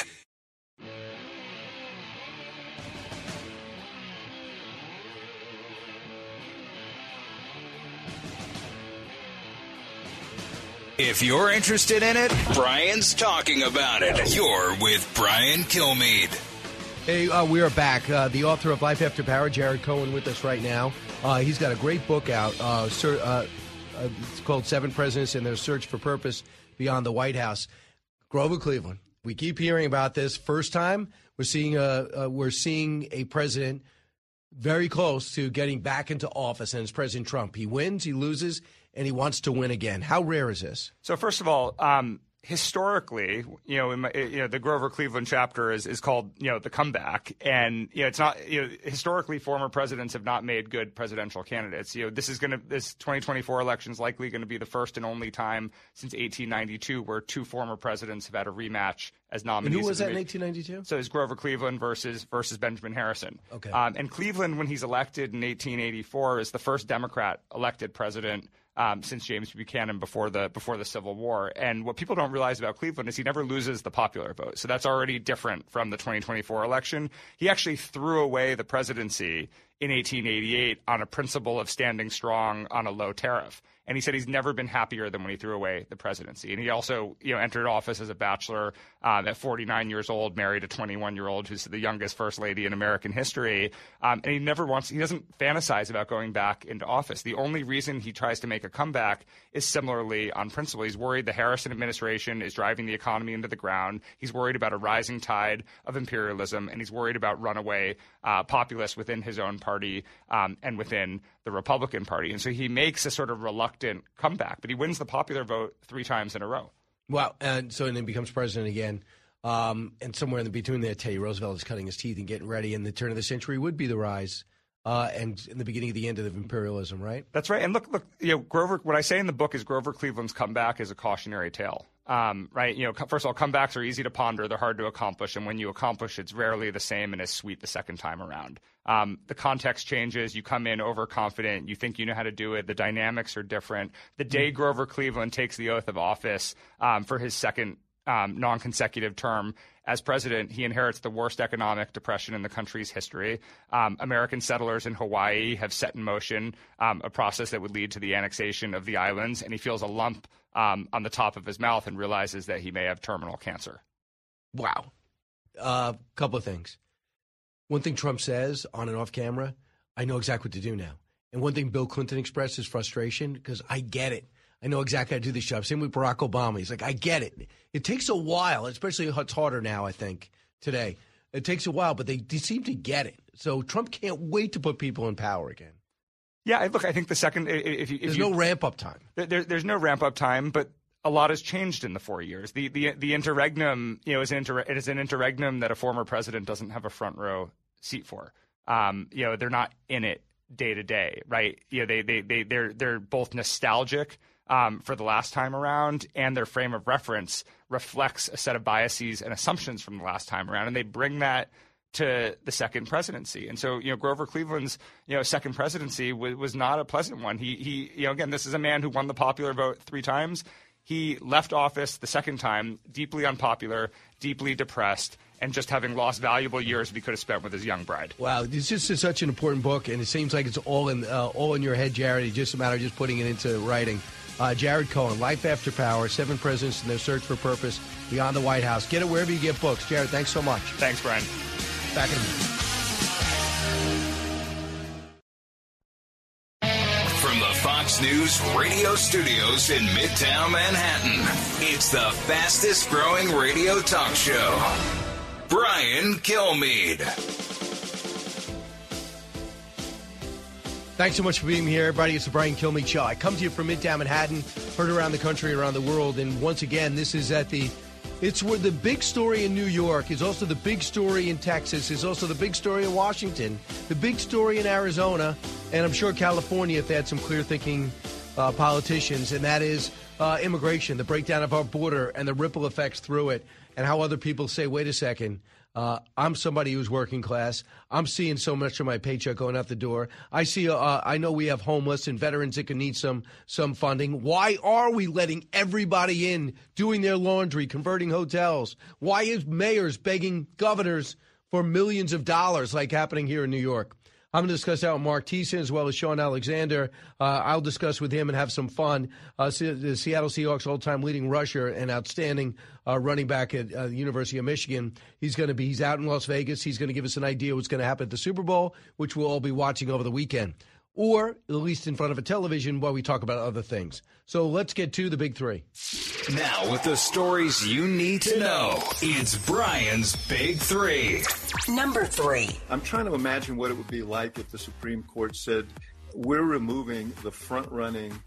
If you're interested in it, Brian's talking about it. You're with Brian Kilmeade. Hey, uh, we are back. Uh, the author of Life After Power, Jared Cohen, with us right now. Uh, he's got a great book out. Uh, sir, uh, Uh, it's called Seven Presidents and Their Search for Purpose Beyond the White House. Grover Cleveland. We keep hearing about this. First time we're seeing a uh, we're seeing a president very close to getting back into office, and it's President Trump. He wins, he loses, and he wants to win again. How rare is this? So first of all, um, historically, you know, in my, you know, the Grover Cleveland chapter is, is called, you know, the comeback. And, you know, it's not, you know, historically former presidents have not made good presidential candidates. You know, this is going to, this twenty twenty-four election is likely going to be the first and only time since eighteen ninety-two where two former presidents have had a rematch as nominees. And who was that in eighteen ninety-two? So it's Grover Cleveland versus versus Benjamin Harrison. Okay. Um, and Cleveland, when he's elected in eighteen eighty-four, is the first Democrat elected president Um, since James Buchanan before the before the Civil War. And what people don't realize about Cleveland is he never loses the popular vote. So that's already different from the twenty twenty-four election. He actually threw away the presidency in eighteen eighty-eight on a principle of standing strong on a low tariff. And he said he's never been happier than when he threw away the presidency. And he also, you know, entered office as a bachelor um, at forty-nine years old, married a twenty-one-year-old who's the youngest first lady in American history. Um, and he never wants, he doesn't fantasize about going back into office. The only reason he tries to make a comeback is similarly on principle. He's worried the Harrison administration is driving the economy into the ground. He's worried about a rising tide of imperialism, and he's worried about runaway uh, populists within his own party um, and within the Republican Party. And so he makes a sort of reluctant comeback, but he wins the popular vote three times in a row. Well, and so and then becomes president again. Um, and somewhere in the between there, Teddy Roosevelt is cutting his teeth and getting ready. And the turn of the century would be the rise uh, and in the beginning of the end of imperialism, right? That's right. And look, look, you know, Grover, what I say in the book is Grover Cleveland's comeback is a cautionary tale. Um, right. You know, first of all, comebacks are easy to ponder. They're hard to accomplish. And when you accomplish, it's rarely the same and as sweet the second time around. Um, the context changes. You come in overconfident. You think you know how to do it. The dynamics are different. The day Grover Cleveland takes the oath of office um, for his second um, non-consecutive term as president, he inherits the worst economic depression in the country's history. Um, American settlers in Hawaii have set in motion um, a process that would lead to the annexation of the islands, and he feels a lump um, on the top of his mouth and realizes that he may have terminal cancer. Wow. A uh, couple of things. One thing Trump says on and off camera, I know exactly what to do now. And one thing Bill Clinton expressed is frustration because I get it. I know exactly how to do this job. Same with Barack Obama. He's like, I get it. It takes a while, especially it's harder now, I think, today. It takes a while, but they, they seem to get it. So Trump can't wait to put people in power again. Yeah, look, I think the second if you, if there's you, no ramp up time. There, there's no ramp up time, but a lot has changed in the four years. The the the interregnum, you know, is an inter, it is an interregnum that a former president doesn't have a front row seat for. Um, you know, they're not in it day to day, right? You know, they they they they're they're both nostalgic um, for the last time around, and their frame of reference reflects a set of biases and assumptions from the last time around, and they bring that to the second presidency. And so, you know, Grover Cleveland's, you know, second presidency was, was not a pleasant one. He, he, you know, again, this is a man who won the popular vote three times. He left office the second time, deeply unpopular, deeply depressed, and just having lost valuable years that he could have spent with his young bride. Wow, this is just such an important book, and it seems like it's all in uh, all in your head, Jared. It's just a matter of just putting it into writing. Uh, Jared Cohen, Life After Power, Seven Presidents and Their Search for Purpose Beyond the White House. Get it wherever you get books. Jared, thanks so much. Thanks, Brian. Back in a minute. From the Fox News radio studios in Midtown Manhattan, it's the fastest growing radio talk show. Brian Kilmeade. Thanks so much for being here, everybody. It's the Brian Kilmeade Show. I come to you from Midtown Manhattan, heard around the country, around the world, and once again, this is at the It's where the big story in New York is also the big story in Texas, is also the big story in Washington, the big story in Arizona, and I'm sure California if they had some clear-thinking uh, politicians, and that is uh, immigration, the breakdown of our border and the ripple effects through it, and how other people say, wait a second, uh, I'm somebody who's working class. I'm seeing so much of my paycheck going out the door. I see. Uh, I know we have homeless and veterans that could need some some funding. Why are we letting everybody in, doing their laundry, converting hotels? Why is mayors begging governors for millions of dollars like happening here in New York? I'm going to discuss that with Mark Thiessen as well as Sean Alexander. Uh, I'll discuss with him and have some fun. Uh, the Seattle Seahawks all-time leading rusher and outstanding uh, running back at uh, the University of Michigan. He's going to be, he's out in Las Vegas. He's going to give us an idea what's going to happen at the Super Bowl, which we'll all be watching over the weekend, or at least in front of a television while we talk about other things. So let's get to the big three. Now with the stories you need to know, it's Brian's Big Three. Number three. I'm trying to imagine what it would be like if the Supreme Court said, we're removing the front-running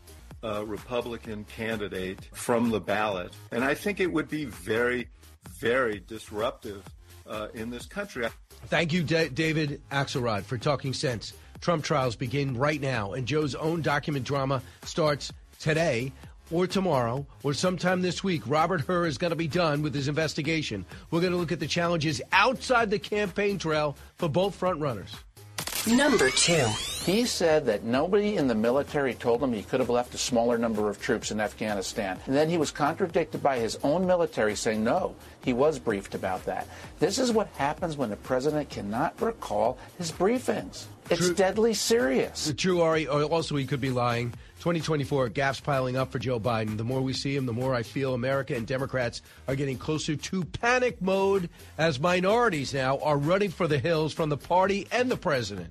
uh, Republican candidate from the ballot. And I think it would be very, very disruptive uh, in this country. Thank you, D- David Axelrod, for talking sense. Trump trials begin right now, and Joe's own document drama starts today or tomorrow or sometime this week. Robert Hur is going to be done with his investigation. We're going to look at the challenges outside the campaign trail for both frontrunners. Number two. He said that nobody in the military told him he could have left a smaller number of troops in Afghanistan. And then he was contradicted by his own military saying, no, he was briefed about that. This is what happens when the president cannot recall his briefings. It's True. deadly serious. True, Ari. Also, he could be lying. twenty twenty-four, gaps piling up for Joe Biden. The more we see him, the more I feel America and Democrats are getting closer to panic mode as minorities now are running for the hills from the party and the president.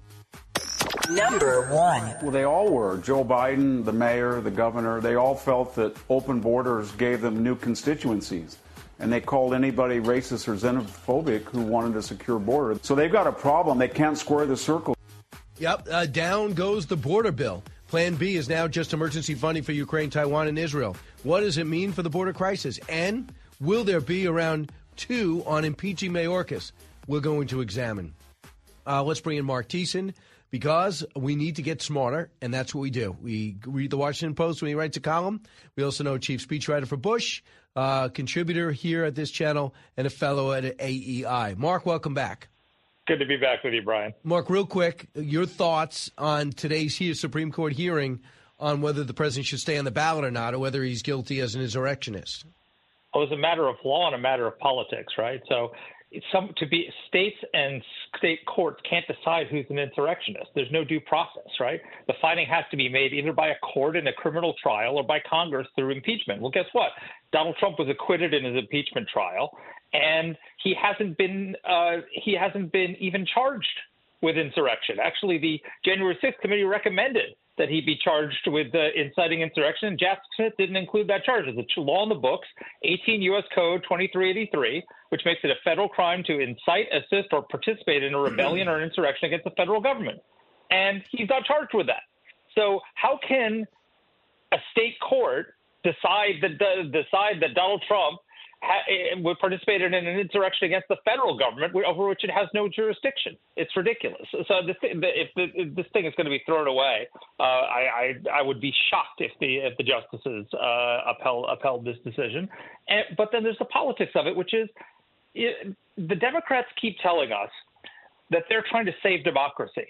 Number one. Well, they all were. Joe Biden, the mayor, the governor, they all felt that open borders gave them new constituencies. And they called anybody racist or xenophobic who wanted a secure border. So they've got a problem. They can't square the circle. Yep, uh, down goes the border bill. Plan B is now just emergency funding for Ukraine, Taiwan, and Israel. What does it mean for the border crisis? And will there be around two on impeaching Mayorkas? We're going to examine. Uh, let's bring in Mark Thiessen, because we need to get smarter, and that's what we do. We read the Washington Post when he writes a column. We also know chief speechwriter for Bush, uh, contributor here at this channel, and a fellow at A E I. Mark, welcome back. Good to be back with you, Brian. Mark, real quick, your thoughts on today's Supreme Court hearing on whether the president should stay on the ballot or not, or whether he's guilty as an insurrectionist. Well, it's a matter of law and a matter of politics, right? So it's some to be states and state courts can't decide who's an insurrectionist. There's no due process, right? The finding has to be made either by a court in a criminal trial or by Congress through impeachment. Well, guess what? Donald Trump was acquitted in his impeachment trial, and he hasn't been uh, he hasn't been even charged with insurrection. Actually, the January sixth committee recommended that he be charged with uh, inciting insurrection, and Jack Smith didn't include that charge. It's a law in the books, eighteen U S Code twenty-three eighty-three, which makes it a federal crime to incite, assist, or participate in a rebellion or an insurrection against the federal government. And he's not charged with that. So how can a state court decide that decide that Donald Trump ha- would participate in an insurrection against the federal government over which it has no jurisdiction? It's ridiculous. So this, if, the, if this thing is going to be thrown away, uh, I, I I would be shocked if the if the justices uh, upheld upheld this decision. And, but then there's the politics of it, which is it, the Democrats keep telling us that they're trying to save democracy,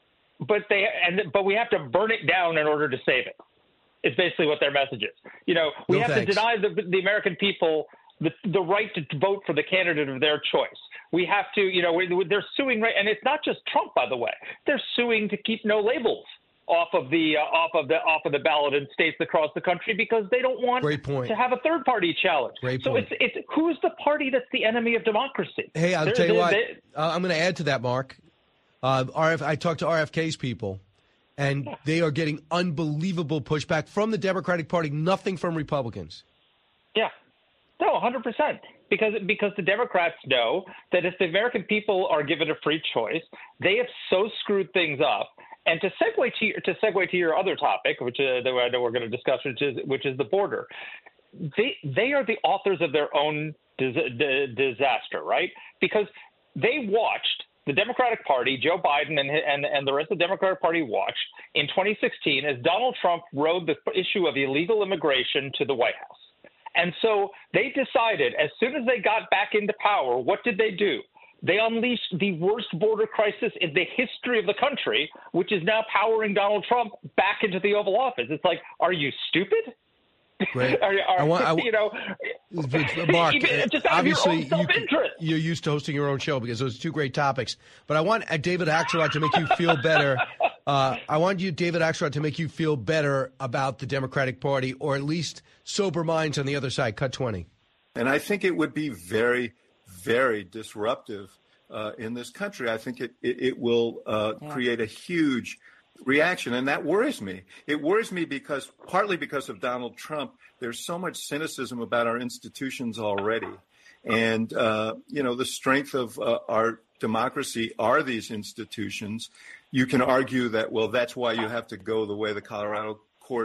but they and but we have to burn it down in order to save it. It's basically what their message is. You know, we no, have thanks. to deny the, the American people the, the right to vote for the candidate of their choice. We have to, you know, they're suing, right? And it's not just Trump, by the way. They're suing to keep no labels off of the uh, off of the off of the ballot in states across the country because they don't want Great point. to have a third party challenge. Great so point. it's it's who's the party that's the enemy of democracy? Hey, I'll they're, tell you what. they, uh, I'm going to add to that, Mark. Uh, R F, I talked to R F K's people, and they are getting unbelievable pushback from the Democratic Party, nothing from Republicans. Yeah. No, one hundred percent. Because because the Democrats know that if the American people are given a free choice, they have so screwed things up. And to segue to your, to segue to your other topic, which uh, that I know we're going to discuss, which is which is the border, they they are the authors of their own dis- d- disaster, right? Because they watched the Democratic Party, Joe Biden and, and and the rest of the Democratic Party watched in twenty sixteen as Donald Trump rode the issue of illegal immigration to the White House. And so they decided as soon as they got back into power, what did they do? They unleashed the worst border crisis in the history of the country, which is now powering Donald Trump back into the Oval Office. It's like, are you stupid? Great. are, are, I want, I, you know, Mark, just out obviously of your own self-interest. you, you're used to hosting your own show because those are two great topics. But I want uh, David Axelrod to make you feel better. Uh, I want you, David Axelrod, to make you feel better about the Democratic Party, or at least sober minds on the other side. Cut twenty. And I think it would be very, very disruptive uh, in this country. I think it, it, it will uh, yeah. create a huge reaction, and that worries me. It worries me because partly because of Donald Trump, there's so much cynicism about our institutions already. And, uh, you know, the strength of uh, our democracy are these institutions. You can argue that, well, that's why you have to go the way the Colorado court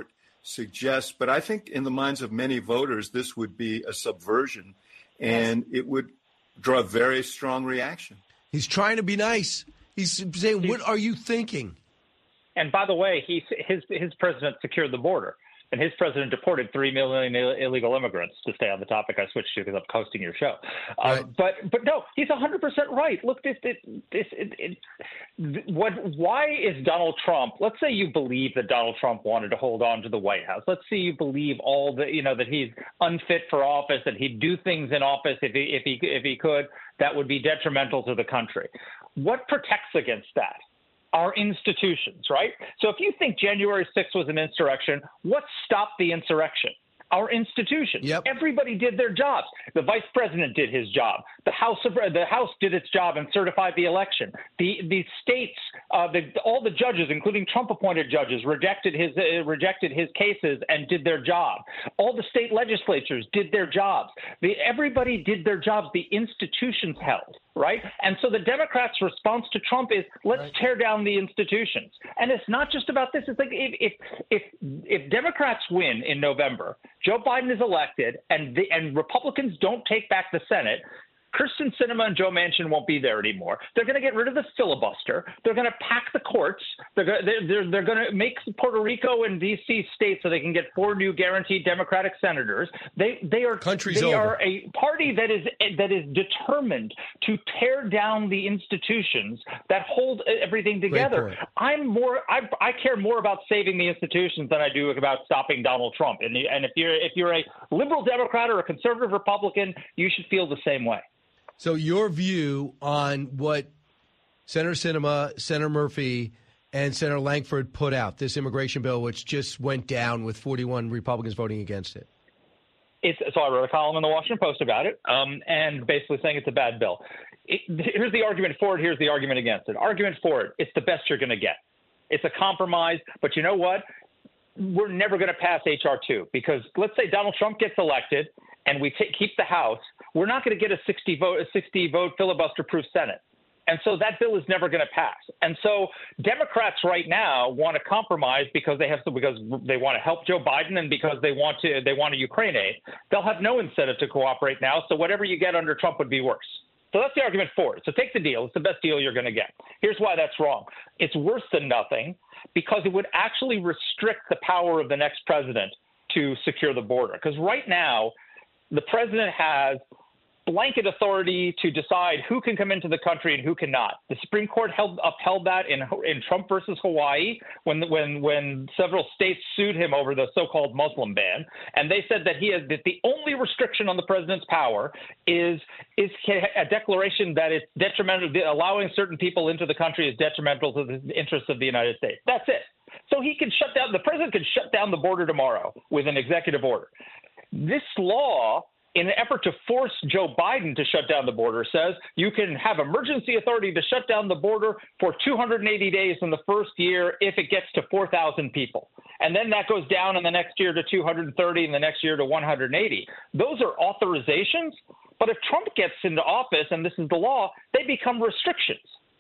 suggest. But I think in the minds of many voters, this would be a subversion, and it would draw a very strong reaction. He's trying to be nice. He's saying, what are you thinking? And by the way, he, his, his president secured the border. And his president deported three million Ill- illegal immigrants, to stay on the topic I switched to because I'm hosting your show. Uh, right. But but no, he's one hundred percent right. Look, this, this, this it, it, what? Why is Donald Trump? Let's say you believe that Donald Trump wanted to hold on to the White House. Let's say you believe all the, you know, that he's unfit for office, that he'd do things in office if he if he if he could that would be detrimental to the country. What protects against that? Our institutions, right? So if you think January sixth was an insurrection, what stopped the insurrection? Our institutions. Yep. Everybody did their jobs. The vice president did his job. The House of the House did its job and certified the election. The the states, uh, the, all the judges, including Trump-appointed judges, rejected his uh, rejected his cases and did their job. All the state legislatures did their jobs. The, everybody did their jobs. The institutions held. Right. And so the Democrats' response to Trump is let's right. tear down the institutions. And it's not just about this. It's like if if if, if Democrats win in November, Joe Biden is elected and the, and Republicans don't take back the Senate, Kyrsten Sinema and Joe Manchin won't be there anymore. They're going to get rid of the filibuster. They're going to pack the courts. They're going to, they're, they're going to make Puerto Rico and D C states so they can get four new guaranteed Democratic senators. They they are Country's they over. are a party that is that is determined to tear down the institutions that hold everything together. I'm more I, I care more about saving the institutions than I do about stopping Donald Trump. And and if you're if you're a liberal Democrat or a conservative Republican, you should feel the same way. So your view on what Senator Sinema, Senator Murphy, and Senator Lankford put out, this immigration bill, which just went down with forty-one Republicans voting against it? It's, so I wrote a column in the Washington Post about it, um, and basically saying it's a bad bill. It, here's the argument for it. Here's the argument against it. Argument for it, it's the best you're going to get. It's a compromise, but you know what? We're never going to pass H R two because let's say Donald Trump gets elected and we t- keep the House, we're not going to get a sixty vote, a sixty vote filibuster-proof Senate. And so that bill is never going to pass. And so Democrats right now want to compromise because they have to, because they want to help Joe Biden and because they want to they want a Ukraine aid. They'll have no incentive to cooperate now. So whatever you get under Trump would be worse. So that's the argument for it. So take the deal. It's the best deal you're going to get. Here's why that's wrong. It's worse than nothing because it would actually restrict the power of the next president to secure the border. Because right now, the president has blanket authority to decide who can come into the country and who cannot. The Supreme Court held, upheld that in in Trump versus Hawaii when when when several states sued him over the so-called Muslim ban, and they said that he has that the only restriction on the president's power is is a declaration that it's detrimental, allowing certain people into the country is detrimental to the interests of the United States. That's it. So he can shut down. The president can shut down the border tomorrow with an executive order. This law, in an effort to force Joe Biden to shut down the border, says you can have emergency authority to shut down the border for two hundred eighty days in the first year if it gets to four thousand people. And then that goes down in the next year to two hundred thirty and the next year to one hundred eighty. Those are authorizations. But if Trump gets into office, and this is the law, they become restrictions.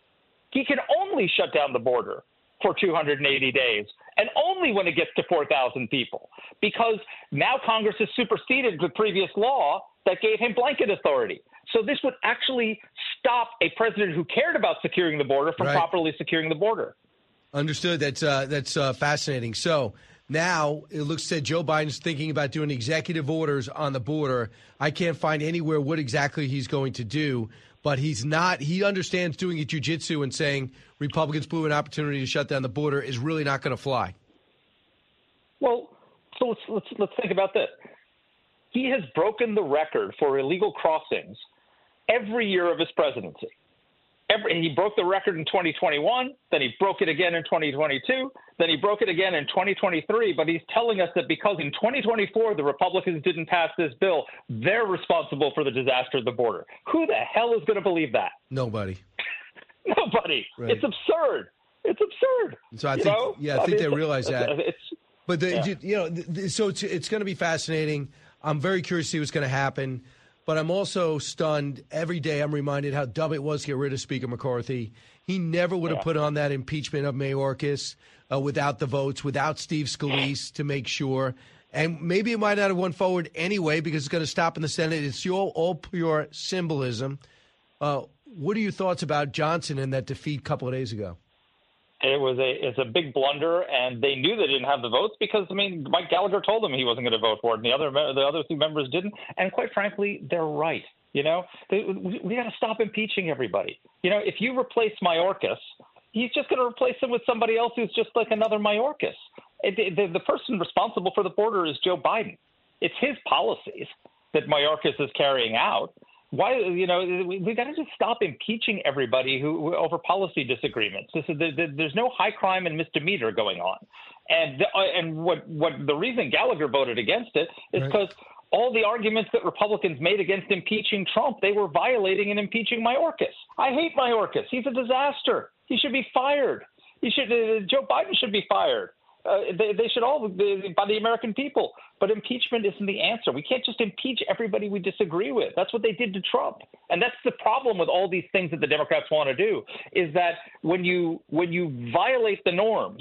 He can only shut down the border for two hundred eighty days, and only when it gets to four thousand people, because now Congress has superseded the previous law that gave him blanket authority. So this would actually stop a president who cared about securing the border from right. properly securing the border. Understood. That's uh, that's uh, fascinating. So now it looks that Joe Biden's thinking about doing executive orders on the border. I can't find anywhere what exactly he's going to do. But he's not, he understands doing a jujitsu and saying Republicans blew an opportunity to shut down the border is really not going to fly. Well, so let's, let's, let's think about this. He has broken the record for illegal crossings every year of his presidency. Every, he broke the record in twenty twenty-one, then he broke it again in twenty twenty-two, then he broke it again in twenty twenty-three, but he's telling us that because in twenty twenty-four the Republicans didn't pass this bill, they're responsible for the disaster at the border. Who the hell is going to believe that? Nobody. Nobody. Right. It's absurd. It's absurd. So I you think, know? yeah, I think I mean, they realize that. It's, but the, yeah. you know, so it's it's going to be fascinating. I'm very curious to see what's going to happen. But I'm also stunned. Every day I'm reminded how dumb it was to get rid of Speaker McCarthy. He never would have Yeah. put on that impeachment of Mayorkas uh, without the votes, without Steve Scalise to make sure. And maybe it might not have went forward anyway because it's going to stop in the Senate. It's all, all pure symbolism. Uh, what are your thoughts about Johnson and that defeat a couple of days ago? It was a it's a big blunder, and they knew they didn't have the votes because I mean Mike Gallagher told them he wasn't going to vote for it, and the other the other two members didn't. And quite frankly, they're right. You know, they, we, we got to stop impeaching everybody. You know, if you replace Mayorkas, he's just going to replace him with somebody else who's just like another Mayorkas. It, the, the person responsible for the border is Joe Biden. It's his policies that Mayorkas is carrying out. Why, you know, we, we got to just stop impeaching everybody who, who over policy disagreements. This is, there, there's no high crime and misdemeanor going on, and the, and what what the reason Gallagher voted against it is because right. all the arguments that Republicans made against impeaching Trump, they were violating and impeaching Mayorkas. I hate Mayorkas. He's a disaster. He should be fired. He should. Uh, Joe Biden should be fired. Uh, they, they should all be by the American people. But impeachment isn't the answer. We can't just impeach everybody we disagree with. That's what they did to Trump. And that's the problem with all these things that the Democrats want to do, is that when you when you violate the norms,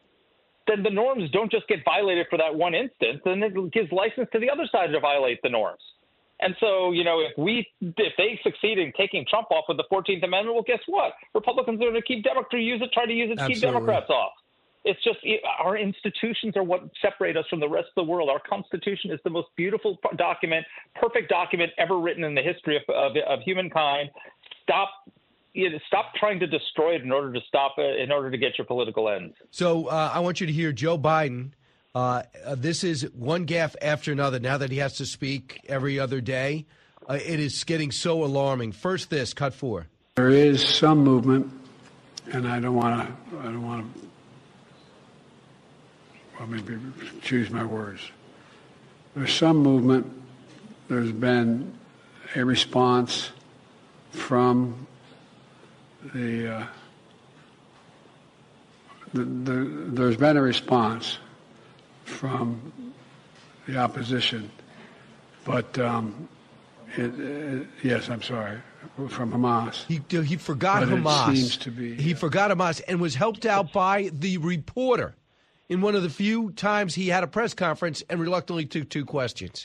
then the norms don't just get violated for that one instance, and it gives license to the other side to violate the norms. And so, you know, if we if they succeed in taking Trump off with the fourteenth Amendment, well, guess what? Republicans are going to keep Democrats use it, try to use it to Absolutely. keep Democrats off. It's just our institutions are what separate us from the rest of the world. Our Constitution is the most beautiful document, perfect document ever written in the history of, of, of humankind. Stop, you know, stop trying to destroy it in order to stop it, in order to get your political ends. So uh, I want you to hear Joe Biden. Uh, uh, this is one gaffe after another. Now that he has to speak every other day, uh, it is getting so alarming. First, this cut four. There is some movement, and I don't want to. I don't want to. Well, maybe choose my words. There's some movement. There's been a response from the, uh, the, the there's been a response from the opposition, but um, it, it, yes, I'm sorry, from Hamas. He he forgot but Hamas. It seems to be. He forgot Hamas and was helped out by the reporter in one of the few times he had a press conference and reluctantly took two questions.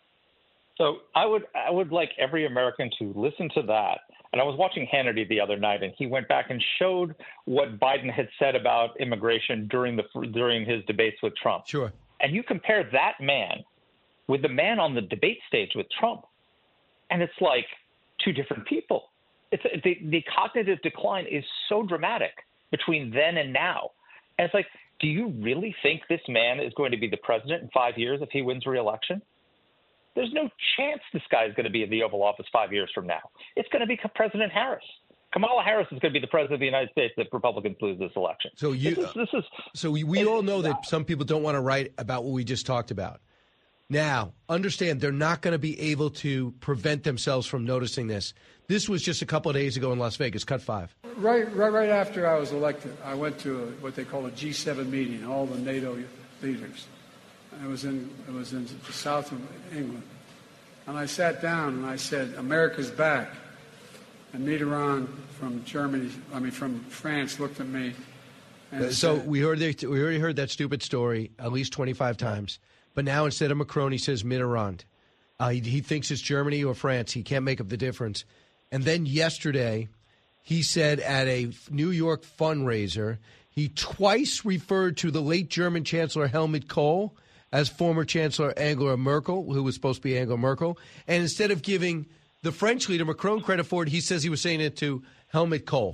So I would I would like every American to listen to that. And I was watching Hannity the other night, and he went back and showed what Biden had said about immigration during the during his debates with Trump. Sure. And you compare that man with the man on the debate stage with Trump, and it's like two different people. It's the, the cognitive decline is so dramatic between then and now. And it's like, do you really think this man is going to be the president in five years if he wins re-election? There's no chance this guy is going to be in the Oval Office five years from now. It's going to be President Harris. Kamala Harris is going to be the president of the United States if Republicans lose this election. So you, this is, this is, so we, we all know that some people don't want to write about what we just talked about. Now, understand they're not going to be able to prevent themselves from noticing this. This was just a couple of days ago in Las Vegas. Cut five. Right, right, right after I was elected, I went to a, what they call a G seven meeting, all the NATO leaders. It was in it was in the south of England, and I sat down and I said, "America's back." And Mitterrand from Germany, I mean from France, looked at me. And Uh, so said, we heard the, we already heard that stupid story at least twenty-five times. But now instead of Macron, he says Mitterrand. Uh, he, he thinks it's Germany or France. He can't make up the difference. And then yesterday, he said at a New York fundraiser, he twice referred to the late German Chancellor Helmut Kohl as former Chancellor Angela Merkel, who was supposed to be Angela Merkel. And instead of giving the French leader Macron credit for it, he says he was saying it to Helmut Kohl.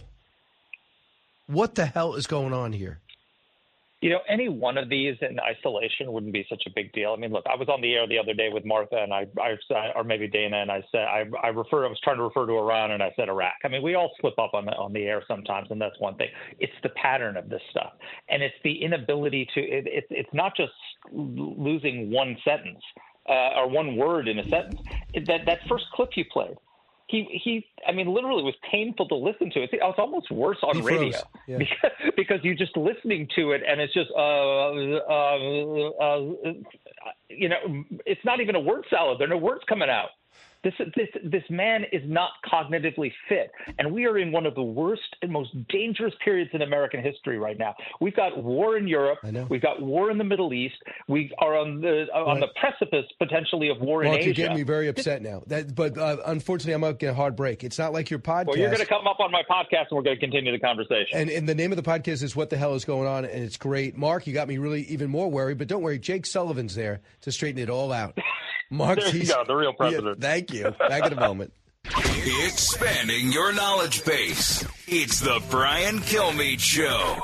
What the hell is going on here? You know, any one of these in isolation wouldn't be such a big deal. I mean, look, I was on the air the other day with Martha, and I, I or maybe Dana, and I said I, I refer. I was trying to refer to Iran, and I said Iraq. I mean, we all slip up on the on the air sometimes, and that's one thing. It's the pattern of this stuff, and it's the inability to. It, it's it's not just losing one sentence uh, or one word in a sentence. It, that that first clip you played. He, he, I mean, literally was painful to listen to. It's, it's almost worse on He radio yeah. because, because you're just listening to it and it's just, uh, uh, uh, you know, it's not even a word salad. There are no words coming out. This, this this man is not cognitively fit, and we are in one of the worst and most dangerous periods in American history right now. We've got war in Europe. We've got war in the Middle East. We are on the on Right. the precipice potentially of war Mark, in Asia. you're getting me very upset now. That, but uh, unfortunately, I'm going to get a hard break. It's not like your podcast. Well, you're going to come up on my podcast, and we're going to continue the conversation. And, and the name of the podcast is What the Hell is Going On, and it's great. Mark, you got me really even more worried, but don't worry. Jake Sullivan's there to straighten it all out. Mark, There you he's- go, the real president. Yeah, thank you. Back in a moment. Expanding your knowledge base. It's the Brian Kilmeade Show.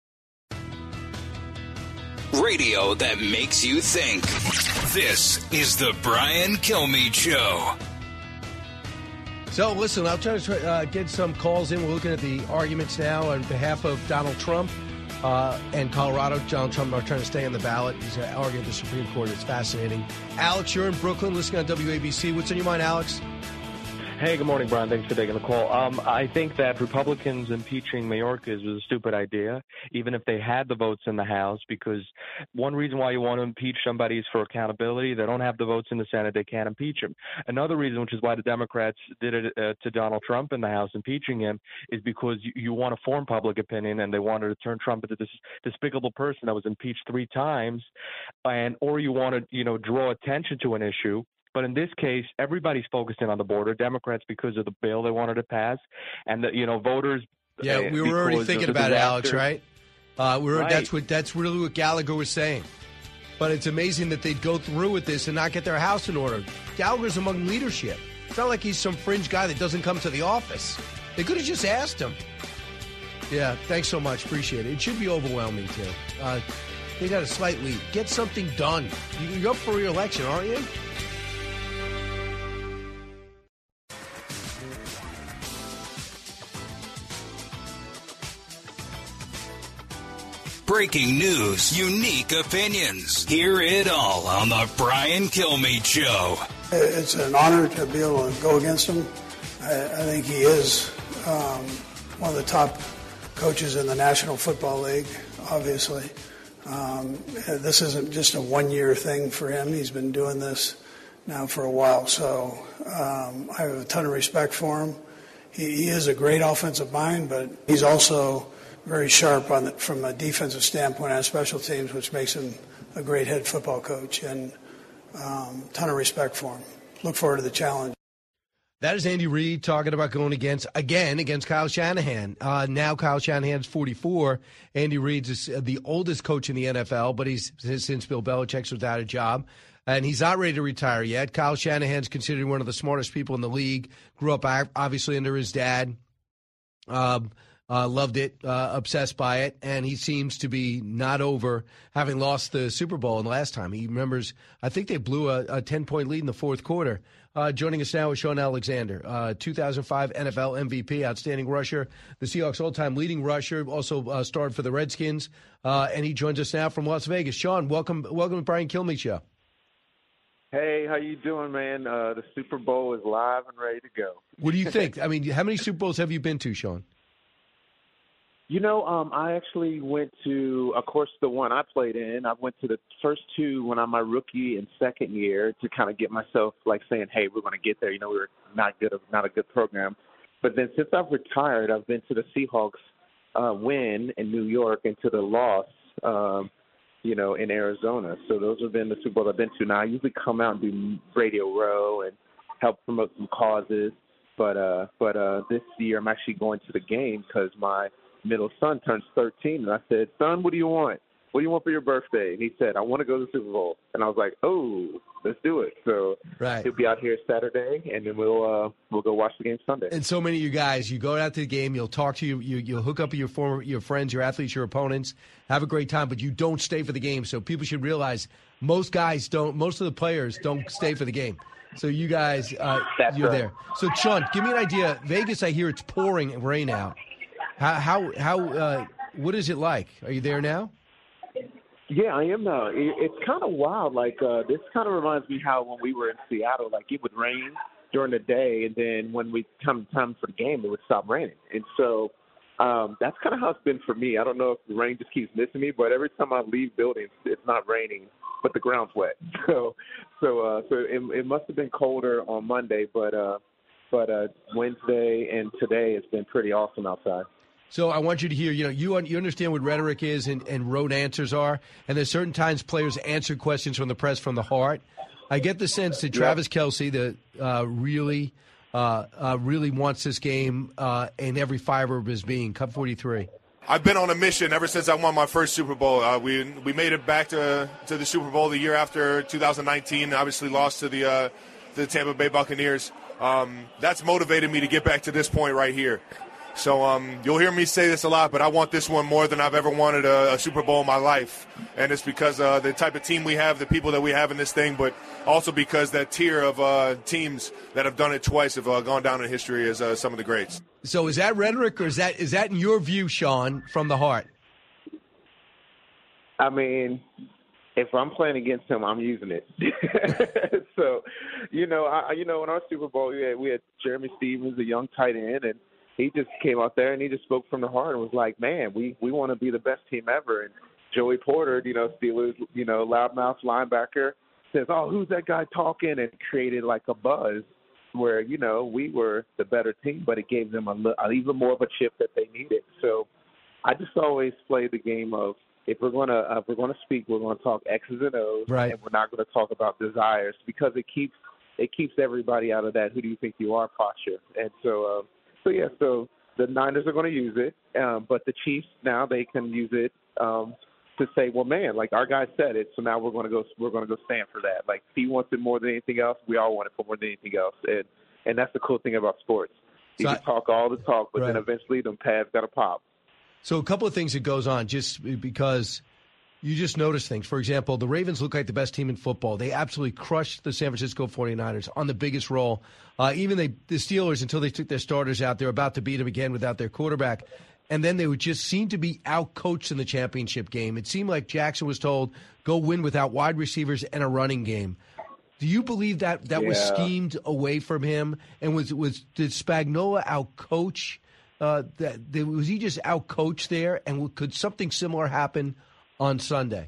Radio that makes you think. This is the Brian Kilmeade Show. So, listen, I'll try to try, uh, get some calls in. We're looking at the arguments now on behalf of Donald Trump uh, and Colorado. Donald Trump are trying to stay on the ballot. He's uh, arguing at the Supreme Court. It's fascinating. Alex, you're in Brooklyn, listening on W A B C. What's on your mind, Alex? Hey, good morning, Brian. Thanks for taking the call. Um, I think that Republicans impeaching Mayorkas was a stupid idea, even if they had the votes in the House, because one reason why you want to impeach somebody is for accountability. They don't have the votes in the Senate. They can't impeach him. Another reason, which is why the Democrats did it uh, to Donald Trump in the House, impeaching him, is because you, you want to form public opinion, and they wanted to turn Trump into this despicable person that was impeached three times, and or you want to, you know, draw attention to an issue. But in this case, everybody's focusing on the border. Democrats because of the bill they wanted to pass, and the, you know, voters. Yeah, uh, we were already because thinking of the about it, Alex, disaster. right? Uh, we were, Right. That's what that's really what Gallagher was saying. But it's amazing that they'd go through with this and not get their house in order. Gallagher's among leadership. It's not like he's some fringe guy that doesn't come to the office. They could have just asked him. Yeah, thanks so much. Appreciate it. It should be overwhelming, too. Uh, they got a slight lead. Get something done. You- You're up for re-election, aren't you? Breaking news, unique opinions. Hear it all on the Brian Kilmeade Show. It's an honor to be able to go against him. I, I think he is um, one of the top coaches in the National Football League, obviously. Um, this isn't just a one-year thing for him. He's been doing this now for a while. So um, I have a ton of respect for him. He, he is a great offensive mind, but he's also very sharp on the, from a defensive standpoint on special teams, which makes him a great head football coach, and um, ton of respect for him. Look forward to the challenge. That is Andy Reid talking about going against, again, against Kyle Shanahan. Uh, now Kyle Shanahan's forty-four. Andy Reid's the oldest coach in the N F L, but he's since Bill Belichick's without a job. And he's not ready to retire yet. Kyle Shanahan's considered one of the smartest people in the league. Grew up, obviously, under his dad. Um, Uh, loved it, uh, obsessed by it, and he seems to be not over having lost the Super Bowl in the last time. He remembers, I think they blew a, a ten-point lead in the fourth quarter. Uh, joining us now is Sean Alexander, uh, two thousand five N F L M V P, outstanding rusher, the Seahawks all-time leading rusher, also uh, starred for the Redskins, uh, and he joins us now from Las Vegas. Sean, welcome, welcome to Brian Kilmeade Show. Hey, how you doing, man? Uh, the Super Bowl is live and ready to go. What do you think? I mean, how many Super Bowls have you been to, Sean? You know, um, I actually went to, of course, the one I played in. I went to the first two when I'm my rookie and second year to kind of get myself like saying, hey, we're going to get there. You know, we were not good, not a good program. But then since I've retired, I've been to the Seahawks uh, win in New York and to the loss, um, you know, in Arizona. So those have been the Super Bowls I've been to. Now I usually come out and do Radio Row and help promote some causes. But uh, but uh, this year I'm actually going to the game because my middle son turns thirteen, and I said, son, what do you want? What do you want for your birthday? And he said, I want to go to the Super Bowl. And I was like, oh, let's do it. So right. He'll be out here Saturday, and then we'll uh, we'll go watch the game Sunday. And so many of you guys, you go out to the game, you'll talk to you, you you'll hook up with your former your friends, your athletes, your opponents, have a great time, but you don't stay for the game. So people should realize most guys don't, most of the players don't stay for the game. So you guys, uh, That's you're right. there. So Sean, give me an idea. Vegas, I hear it's pouring rain out. How how how uh, what is it like? Are you there now? Yeah, I am now. It, it's kind of wild. Like, uh, this kind of reminds me how when we were in Seattle, like it would rain during the day, and then when we come time for the game, it would stop raining. And so Um, that's kind of how it's been for me. I don't know if the rain just keeps missing me, but every time I leave buildings, it's not raining, but the ground's wet. So, so, uh, so it, it must have been colder on Monday, but uh, but uh, Wednesday and today it's been pretty awesome outside. So I want you to hear, you know, you you understand what rhetoric is and, and rote answers are, and there's certain times players answer questions from the press from the heart. I get the sense that Travis yep. Kelce, the uh, really. Uh, uh, really wants this game uh, in every fiber of his being. Cup forty-three. I've been on a mission ever since I won my first Super Bowl. Uh, we we made it back to to the Super Bowl the year after two thousand nineteen. Obviously lost to the uh, the Tampa Bay Buccaneers. Um, that's motivated me to get back to this point right here. So um, you'll hear me say this a lot, but I want this one more than I've ever wanted a, a Super Bowl in my life. And it's because uh, the type of team we have, the people that we have in this thing, but also because that tier of uh, teams that have done it twice have uh, gone down in history as uh, some of the greats. So is that rhetoric, or is that is that in your view, Sean, from the heart? I mean, if I'm playing against him, I'm using it. So, you know, I, you know, in our Super Bowl, we had, we had Jeremy Stevens, a young tight end, and he just came out there and he just spoke from the heart and was like, man, we, we want to be the best team ever. And Joey Porter, you know, Steelers, you know, loudmouth linebacker, says, oh, who's that guy talking? And created like a buzz where, you know, we were the better team, but it gave them a, a, even more of a chip that they needed. So I just always play the game of, if we're going to uh, if we're going to speak, we're going to talk X's and O's, right. and we're not going to talk about desires, because it keeps it keeps everybody out of that who do you think you are posture. And so, uh, so yeah, so the Niners are going to use it, um, but the Chiefs now they can use it um, to say, well, man, like our guy said it, so now we're going to go we're going to go stand for that. Like he wants it more than anything else, we all want it for more than anything else, and and that's the cool thing about sports. You so can I, talk all the talk, but right. then eventually them pads got to pop. So a couple of things that goes on just because you just notice things. For example, the Ravens look like the best team in football. They absolutely crushed the San Francisco forty-niners on the biggest role. Uh, even they, the Steelers, until they took their starters out, they're about to beat them again without their quarterback. And then they would just seem to be out-coached in the championship game. It seemed like Jackson was told, go win without wide receivers and a running game. Do you believe that that yeah. was schemed away from him? And was was did Spagnuolo out-coach? Uh, that, that was he just out-coached there, and could something similar happen on Sunday?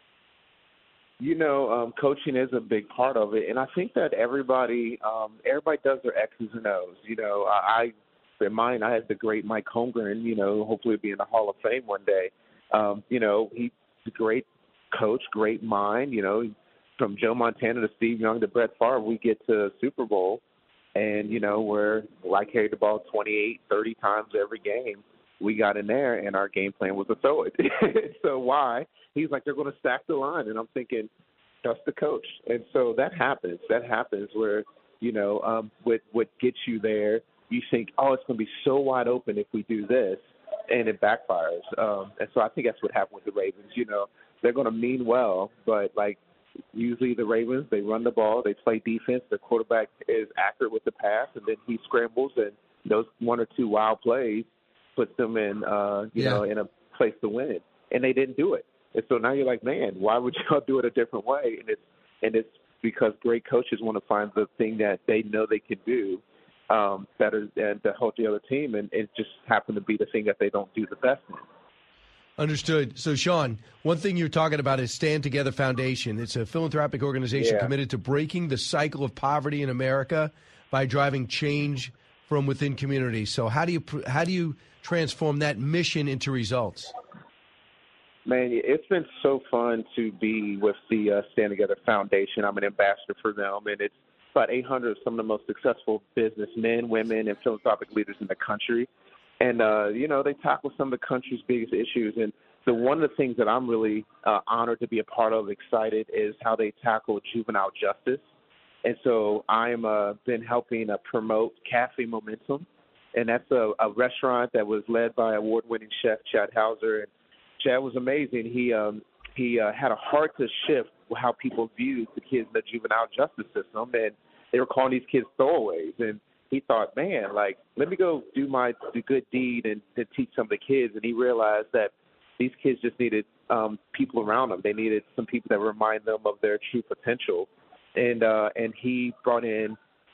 You know, um, coaching is a big part of it, and I think that everybody, um, everybody does their X's and O's. You know, I, I in mine, I had the great Mike Holmgren. You know, hopefully be in the Hall of Fame one day. Um, you know, he's a great coach, great mind. You know, from Joe Montana to Steve Young to Brett Favre, we get to Super Bowl. And, you know, where I carried the ball twenty-eight, thirty times every game, we got in there, and our game plan was to throw it. So why? He's like, they're going to stack the line. And I'm thinking, trust the coach. And so that happens. That happens where, you know, um, what, what gets you there, you think, oh, it's going to be so wide open if we do this, and it backfires. Um, and so I think that's what happened with the Ravens. You know, they're going to mean well, but, like, usually the Ravens, they run the ball, they play defense, the quarterback is accurate with the pass, and then he scrambles, and those one or two wild plays puts them in, uh, you yeah. know, in a place to win. And they didn't do it. And so now you're like, man, why would y'all do it a different way? And it's and it's because great coaches want to find the thing that they know they can do um, better than to help the other team, and it just happened to be the thing that they don't do the best in. Understood. So, Sean, one thing you're talking about is Stand Together Foundation. It's a philanthropic organization yeah. committed to breaking the cycle of poverty in America by driving change from within communities. So how do you how do you transform that mission into results? Man, it's been so fun to be with the uh, Stand Together Foundation. I'm an ambassador for them, and it's about eight hundred of some of the most successful businessmen, women, and philanthropic leaders in the country. And, uh, you know, they tackle some of the country's biggest issues. And so one of the things that I'm really uh, honored to be a part of, excited, is how they tackle juvenile justice. And so I'm uh, been helping uh, promote Cafe Momentum. And that's a, a restaurant that was led by award-winning chef Chad Hauser. And Chad was amazing. He um, he uh, had a heart to shift how people viewed the kids in the juvenile justice system. And they were calling these kids throwaways. And he thought, man, like, let me go do my the good deed and, and teach some of the kids. And he realized that these kids just needed um, people around them. They needed some people that remind them of their true potential. And uh, and he brought in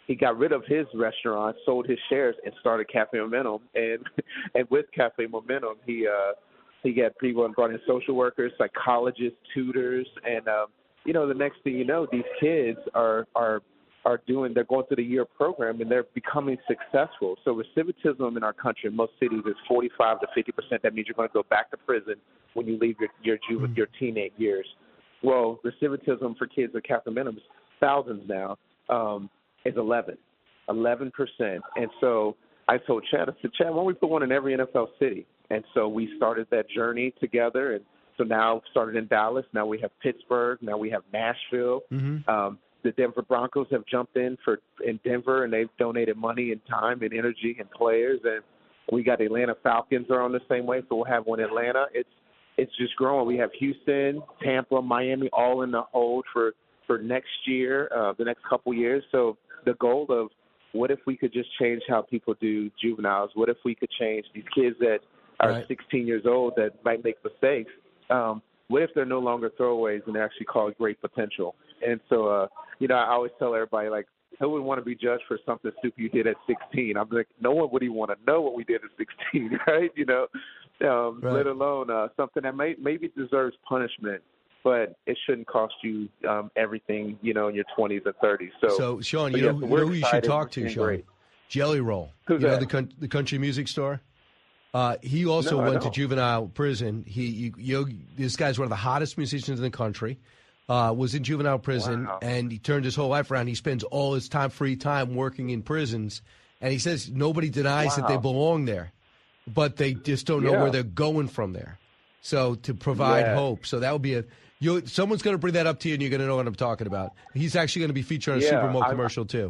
he got rid of his restaurant, sold his shares, and started Cafe Momentum. And and with Cafe Momentum, he uh, he got people and brought in social workers, psychologists, tutors, and um, you know, the next thing you know, these kids are are are doing. They're going through the year program and they're becoming successful. So recidivism in our country, in most cities, is forty-five to fifty percent. That means you're going to go back to prison when you leave your your juvenile, your teenage years. Well, recidivism for kids at Cafe Momentum is thousands now. Um, is eleven, eleven percent. And so I told Chad, I said, Chad, why don't we put one in every N F L city? And so we started that journey together. And so now started in Dallas. Now we have Pittsburgh. Now we have Nashville. Mm-hmm. Um, the Denver Broncos have jumped in for in Denver, and they've donated money and time and energy and players. And we got the Atlanta Falcons are on the same way, so we'll have one in Atlanta. It's it's just growing. We have Houston, Tampa, Miami, all in the hold for, for next year, uh, the next couple years. So the goal of what if we could just change how people do juveniles? What if we could change these kids that are right. sixteen years old that might make mistakes? Um, what if they're no longer throwaways and they're actually called great potential? And so, uh, you know, I always tell everybody, like, who would want to be judged for something stupid you did at sixteen? I'm like, no one would even want to know what we did at sixteen, right? You know, um, right. let alone uh, something that may, maybe deserves punishment. But it shouldn't cost you um, everything, you know, in your twenties or thirties. So, so Sean, you yeah, know, so you know who you should talk to, Sean? Great. Jelly Roll. Who's you that? know the, con- the country music star? Uh, he also no, went to juvenile prison. He, you, you, this guy's one of the hottest musicians in the country. Uh, was in juvenile prison, wow. and he turned his whole life around. He spends all his time, free time, working in prisons. And he says nobody denies wow. that they belong there, but they just don't know yeah. where they're going from there. So to provide yeah. hope. So that would be a you. Someone's going to bring that up to you, and you're going to know what I'm talking about. He's actually going to be featured on a yeah, Super Bowl I, commercial too.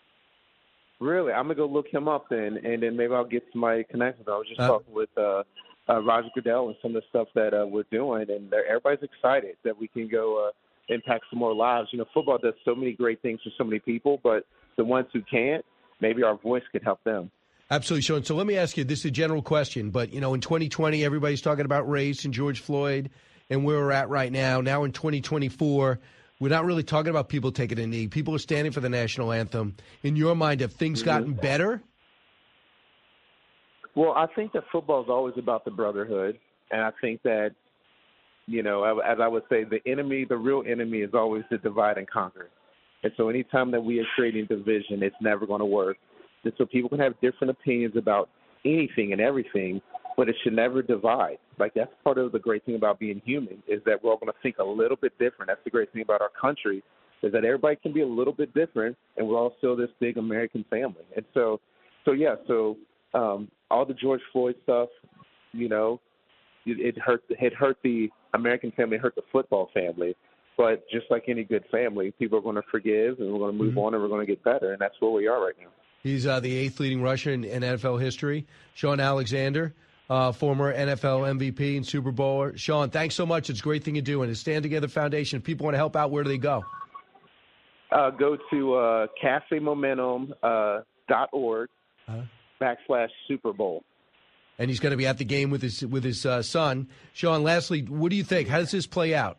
Really, I'm gonna go look him up then, and then maybe I'll get somebody connected. I was just uh, talking with uh, uh, Roger Goodell and some of the stuff that uh, we're doing, and everybody's excited that we can go uh, impact some more lives. You know, football does so many great things for so many people, but the ones who can't, maybe our voice could help them. Absolutely, Sean. So let me ask you, this is a general question, but, you know, in twenty twenty, everybody's talking about race and George Floyd and where we're at right now. Now in twenty twenty-four, we're not really talking about people taking a knee. People are standing for the national anthem. In your mind, have things mm-hmm. gotten better? Well, I think that football is always about the brotherhood, and I think that, you know, as I would say, the enemy, the real enemy is always the divide and conquer. And so anytime that we are creating division, it's never going to work. And so people can have different opinions about anything and everything, but it should never divide. Like, that's part of the great thing about being human, is that we're all going to think a little bit different. That's the great thing about our country, is that everybody can be a little bit different, and we're all still this big American family. And so, so yeah, so um, all the George Floyd stuff, you know, it, it hurt. It hurt the American family, it hurt the football family. But just like any good family, people are going to forgive, and we're going to move mm-hmm. on, and we're going to get better, and that's where we are right now. He's uh, the eighth leading rusher in, in N F L history. Sean Alexander, uh, former N F L M V P and Super Bowler. Sean, thanks so much. It's a great thing you're doing. The Stand Together Foundation. If people want to help out, where do they go? Uh, go to uh, cafe momentum dot org uh, backslash Super Bowl. And he's going to be at the game with his with his uh, son. Sean, lastly, what do you think? How does this play out?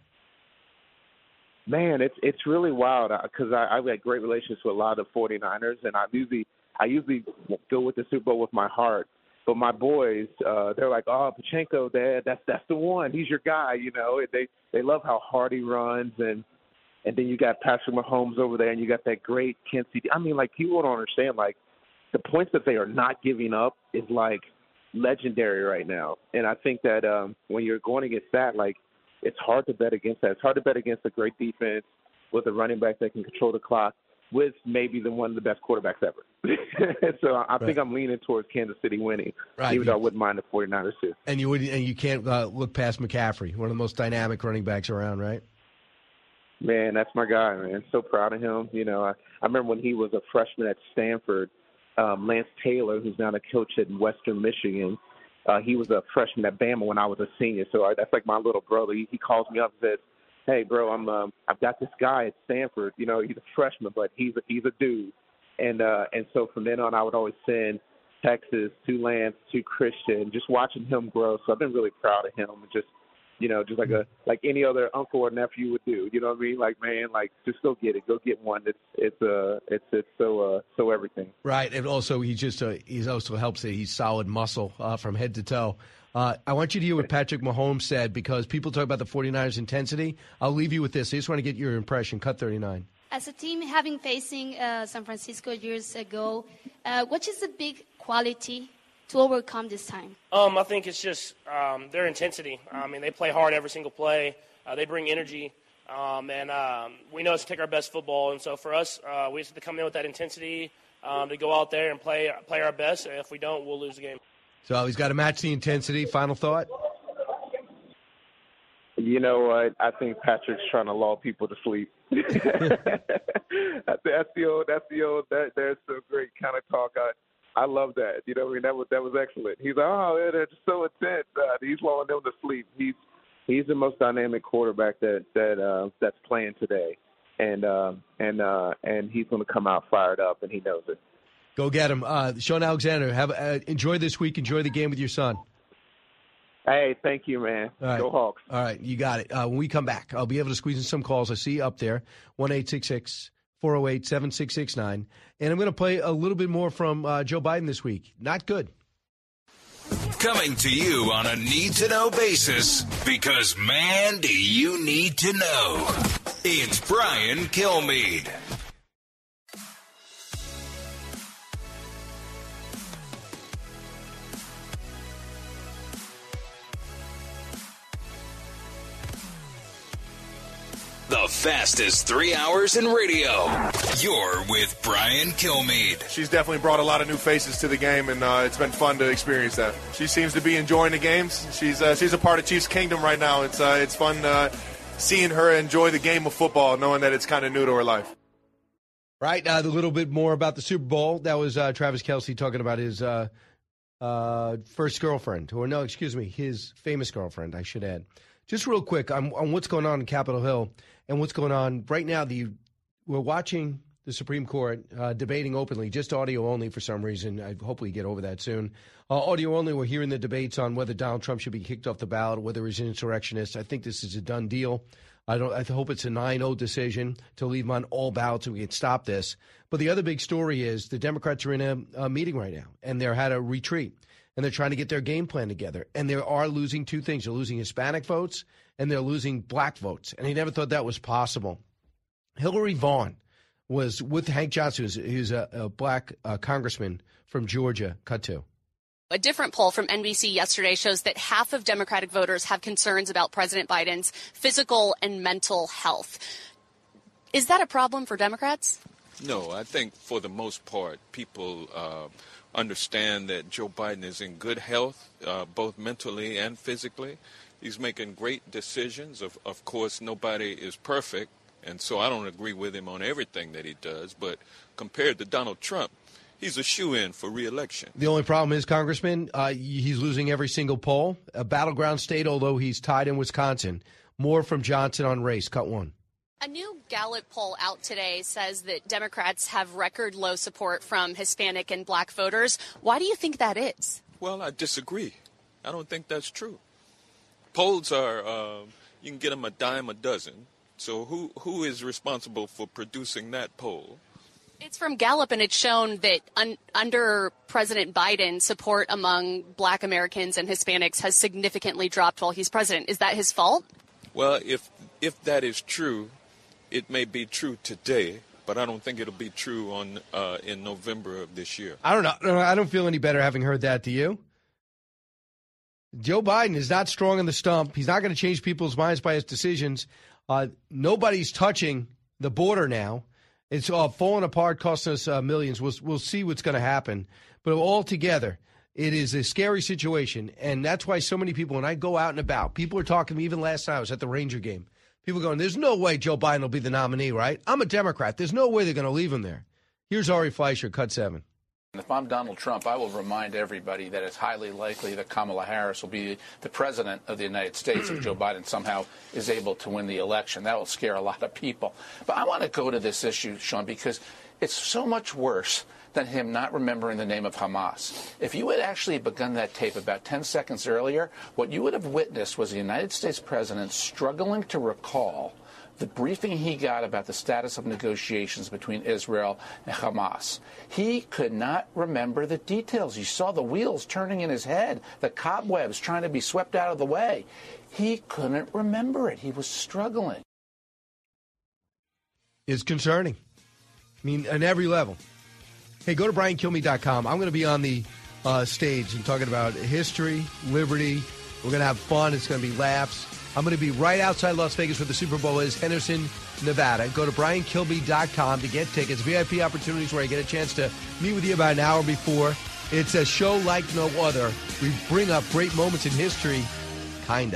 Man, it's it's really wild because I, I've got great relations with a lot of the 49ers, and I usually I usually go with the Super Bowl with my heart. But my boys, uh, they're like, "Oh, Pachenko, Dad, that's that's the one. He's your guy," you know. They they love how hard he runs, and and then you got Patrick Mahomes over there, and you got that great Kansas City. I mean, like, people don't understand, like, the points that they are not giving up is like legendary right now. And I think that um, when you're going against that, like, it's hard to bet against that. It's hard to bet against a great defense with a running back that can control the clock with maybe the one of the best quarterbacks ever. so I right. think I'm leaning towards Kansas City winning, right. even though I wouldn't mind the 49ers too. And you would, and you can't uh, look past McCaffrey, one of the most dynamic running backs around, right? Man, that's my guy, man. So proud of him. You know, I, I remember when he was a freshman at Stanford, um, Lance Taylor, who's now the coach at Western Michigan, Uh, he was a freshman at Bama when I was a senior, so I, that's like my little brother. He, he calls me up and says, "Hey, bro, I'm um, I've got this guy at Stanford. You know, he's a freshman, but he's a, he's a dude." And uh, and so from then on, I would always send texts to Lance, to Christian, just watching him grow. So I've been really proud of him and just You know, just like a like any other uncle or nephew would do. You know what I mean? Like, man, like just go get it, go get one. It's it's uh it's it's so uh so everything. Right, and also he just uh, he also helps that he's solid muscle uh, from head to toe. Uh, I want you to hear what Patrick Mahomes said, because people talk about the 49ers intensity. I'll leave you with this. I just want to get your impression. Cut thirty-nine. As a team, having facing uh, San Francisco years ago, uh, what is the big quality to overcome this time? Um, I think it's just um, their intensity. I mean, they play hard every single play. Uh, they bring energy, um, and um, we know it's to take our best football. And so for us, uh, we just have to come in with that intensity um, to go out there and play play our best. And if we don't, we'll lose the game. So he's got to match the intensity. Final thought? You know what? I think Patrick's trying to lull people to sleep. that's the old. That's the old. That that's so great kind of talk. I, I love that. You know, what I mean, that was that was excellent. He's like, oh, they're just so intense. Uh, he's lulling them to sleep. He's he's the most dynamic quarterback that that uh, that's playing today, and uh, and uh, and he's going to come out fired up, and he knows it. Go get him, uh, Sean Alexander. Have uh, enjoy this week. Enjoy the game with your son. Hey, thank you, man. All right. Go Hawks. All right, you got it. Uh, when we come back, I'll be able to squeeze in some calls. I see you up there, one eight six six, four oh eight, seven six six nine. And I'm going to play a little bit more from uh, Joe Biden this week. Not good. Coming to you on a need-to-know basis, because, man, do you need to know. It's Brian Kilmeade. The fastest three hours in radio. You're with Brian Kilmeade. She's definitely brought a lot of new faces to the game, and uh, it's been fun to experience that. She seems to be enjoying the games. She's uh, she's a part of Chiefs Kingdom right now. It's uh, it's fun uh, seeing her enjoy the game of football, knowing that it's kind of new to her life. Right, uh, a little bit more about the Super Bowl. That was uh, Travis Kelce talking about his uh, uh, first girlfriend, or no, excuse me, his famous girlfriend, I should add. Just real quick on, on what's going on in Capitol Hill and what's going on right now. The we're watching the Supreme Court uh, debating openly, just audio only for some reason. I hope we get over that soon. Uh, audio only, we're hearing the debates on whether Donald Trump should be kicked off the ballot, whether he's an insurrectionist. I think this is a done deal. I don't. I hope it's a nine oh decision to leave him on all ballots so we can stop this. But the other big story is the Democrats are in a, a meeting right now, and they're had a retreat. And they're trying to get their game plan together. And they are losing two things. They're losing Hispanic votes, and they're losing black votes. And he never thought that was possible. Hillary Vaughn was with Hank Johnson, who's, who's a, a black uh, congressman from Georgia. Cut to. A different poll from N B C yesterday shows that half of Democratic voters have concerns about President Biden's physical and mental health. Is that a problem for Democrats? No, I think for the most part, people uh, understand that Joe Biden is in good health, uh, both mentally and physically. He's making great decisions. Of, of course, nobody is perfect, and so I don't agree with him on everything that he does. But compared to Donald Trump, he's a shoo-in for re-election. The only problem is, Congressman, uh, he's losing every single poll. A battleground state, although he's tied in Wisconsin. More from Johnson on race. Cut one. A new Gallup poll out today says that Democrats have record low support from Hispanic and black voters. Why do you think that is? Well, I disagree. I don't think that's true. Polls are, uh, you can get them a dime a dozen. So who who is responsible for producing that poll? It's from Gallup, and it's shown that un- under President Biden, support among black Americans and Hispanics has significantly dropped while he's president. Is that his fault? Well, if if that is true, it may be true today, but I don't think it'll be true on uh, in November of this year. I don't know. I don't feel any better having heard that. Do you? Joe Biden is not strong in the stump. He's not going to change people's minds by his decisions. Uh, nobody's touching the border now. It's all falling apart, costing us uh, millions. We'll, we'll see what's going to happen. But altogether, it is a scary situation, and that's why so many people, when I go out and about, people are talking to me. Even last night, I was at the Ranger game. People going, there's no way Joe Biden will be the nominee, right? I'm a Democrat. There's no way they're going to leave him there. Here's Ari Fleischer, cut seven. If I'm Donald Trump, I will remind everybody that it's highly likely that Kamala Harris will be the president of the United States if Joe Biden somehow is able to win the election. That will scare a lot of people. But I want to go to this issue, Sean, because it's so much worse than him not remembering the name of Hamas. If you had actually begun that tape about ten seconds earlier, what you would have witnessed was the United States president struggling to recall the briefing he got about the status of negotiations between Israel and Hamas. He could not remember the details. You saw the wheels turning in his head, the cobwebs trying to be swept out of the way. He couldn't remember it. He was struggling. It's concerning. I mean, on every level. Hey, go to brian kilmeade dot com. I'm going to be on the uh, stage and talking about history, liberty. We're going to have fun. It's going to be laughs. I'm going to be right outside Las Vegas where the Super Bowl is, Henderson, Nevada. Go to brian kilmeade dot com to get tickets. V I P opportunities where I get a chance to meet with you about an hour before. It's a show like no other. We bring up great moments in history, kind of.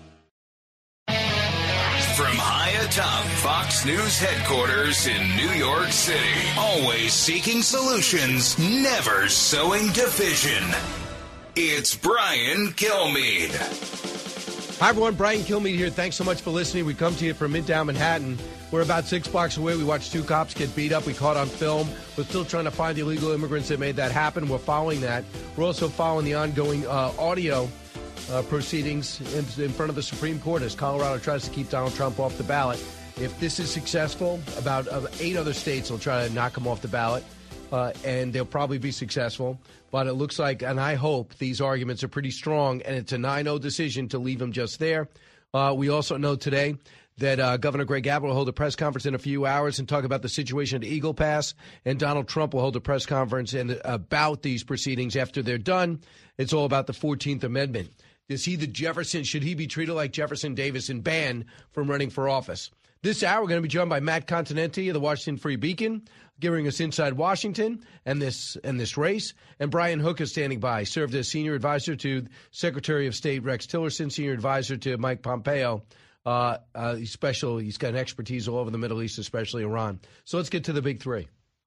From high atop Fox News headquarters in New York City, always seeking solutions, never sowing division. It's Brian Kilmeade. Hi, everyone. Brian Kilmeade here. Thanks so much for listening. We come to you from Midtown Manhattan. We're about six blocks away. We watched two cops get beat up. We caught on film. We're still trying to find the illegal immigrants that made that happen. We're following that. We're also following the ongoing uh, audio uh, proceedings in, in front of the Supreme Court as Colorado tries to keep Donald Trump off the ballot. If this is successful, about uh, eight other states will try to knock him off the ballot, uh, and they'll probably be successful. But it looks like, and I hope, these arguments are pretty strong, and it's a nine oh decision to leave him just there. Uh, we also know today that uh, Governor Greg Abbott will hold a press conference in a few hours and talk about the situation at Eagle Pass, and Donald Trump will hold a press conference and about these proceedings after they're done. It's all about the fourteenth Amendment. Is he the Jefferson? Should he be treated like Jefferson Davis and banned from running for office? This hour, we're going to be joined by Matt Continenti of the Washington Free Beacon, giving us inside Washington and this and this race. And Brian Hook is standing by, served as senior advisor to Secretary of State Rex Tillerson, senior advisor to Mike Pompeo. Uh, uh, he's special. He's got an expertise all over the Middle East, especially Iran. So let's get to the big three.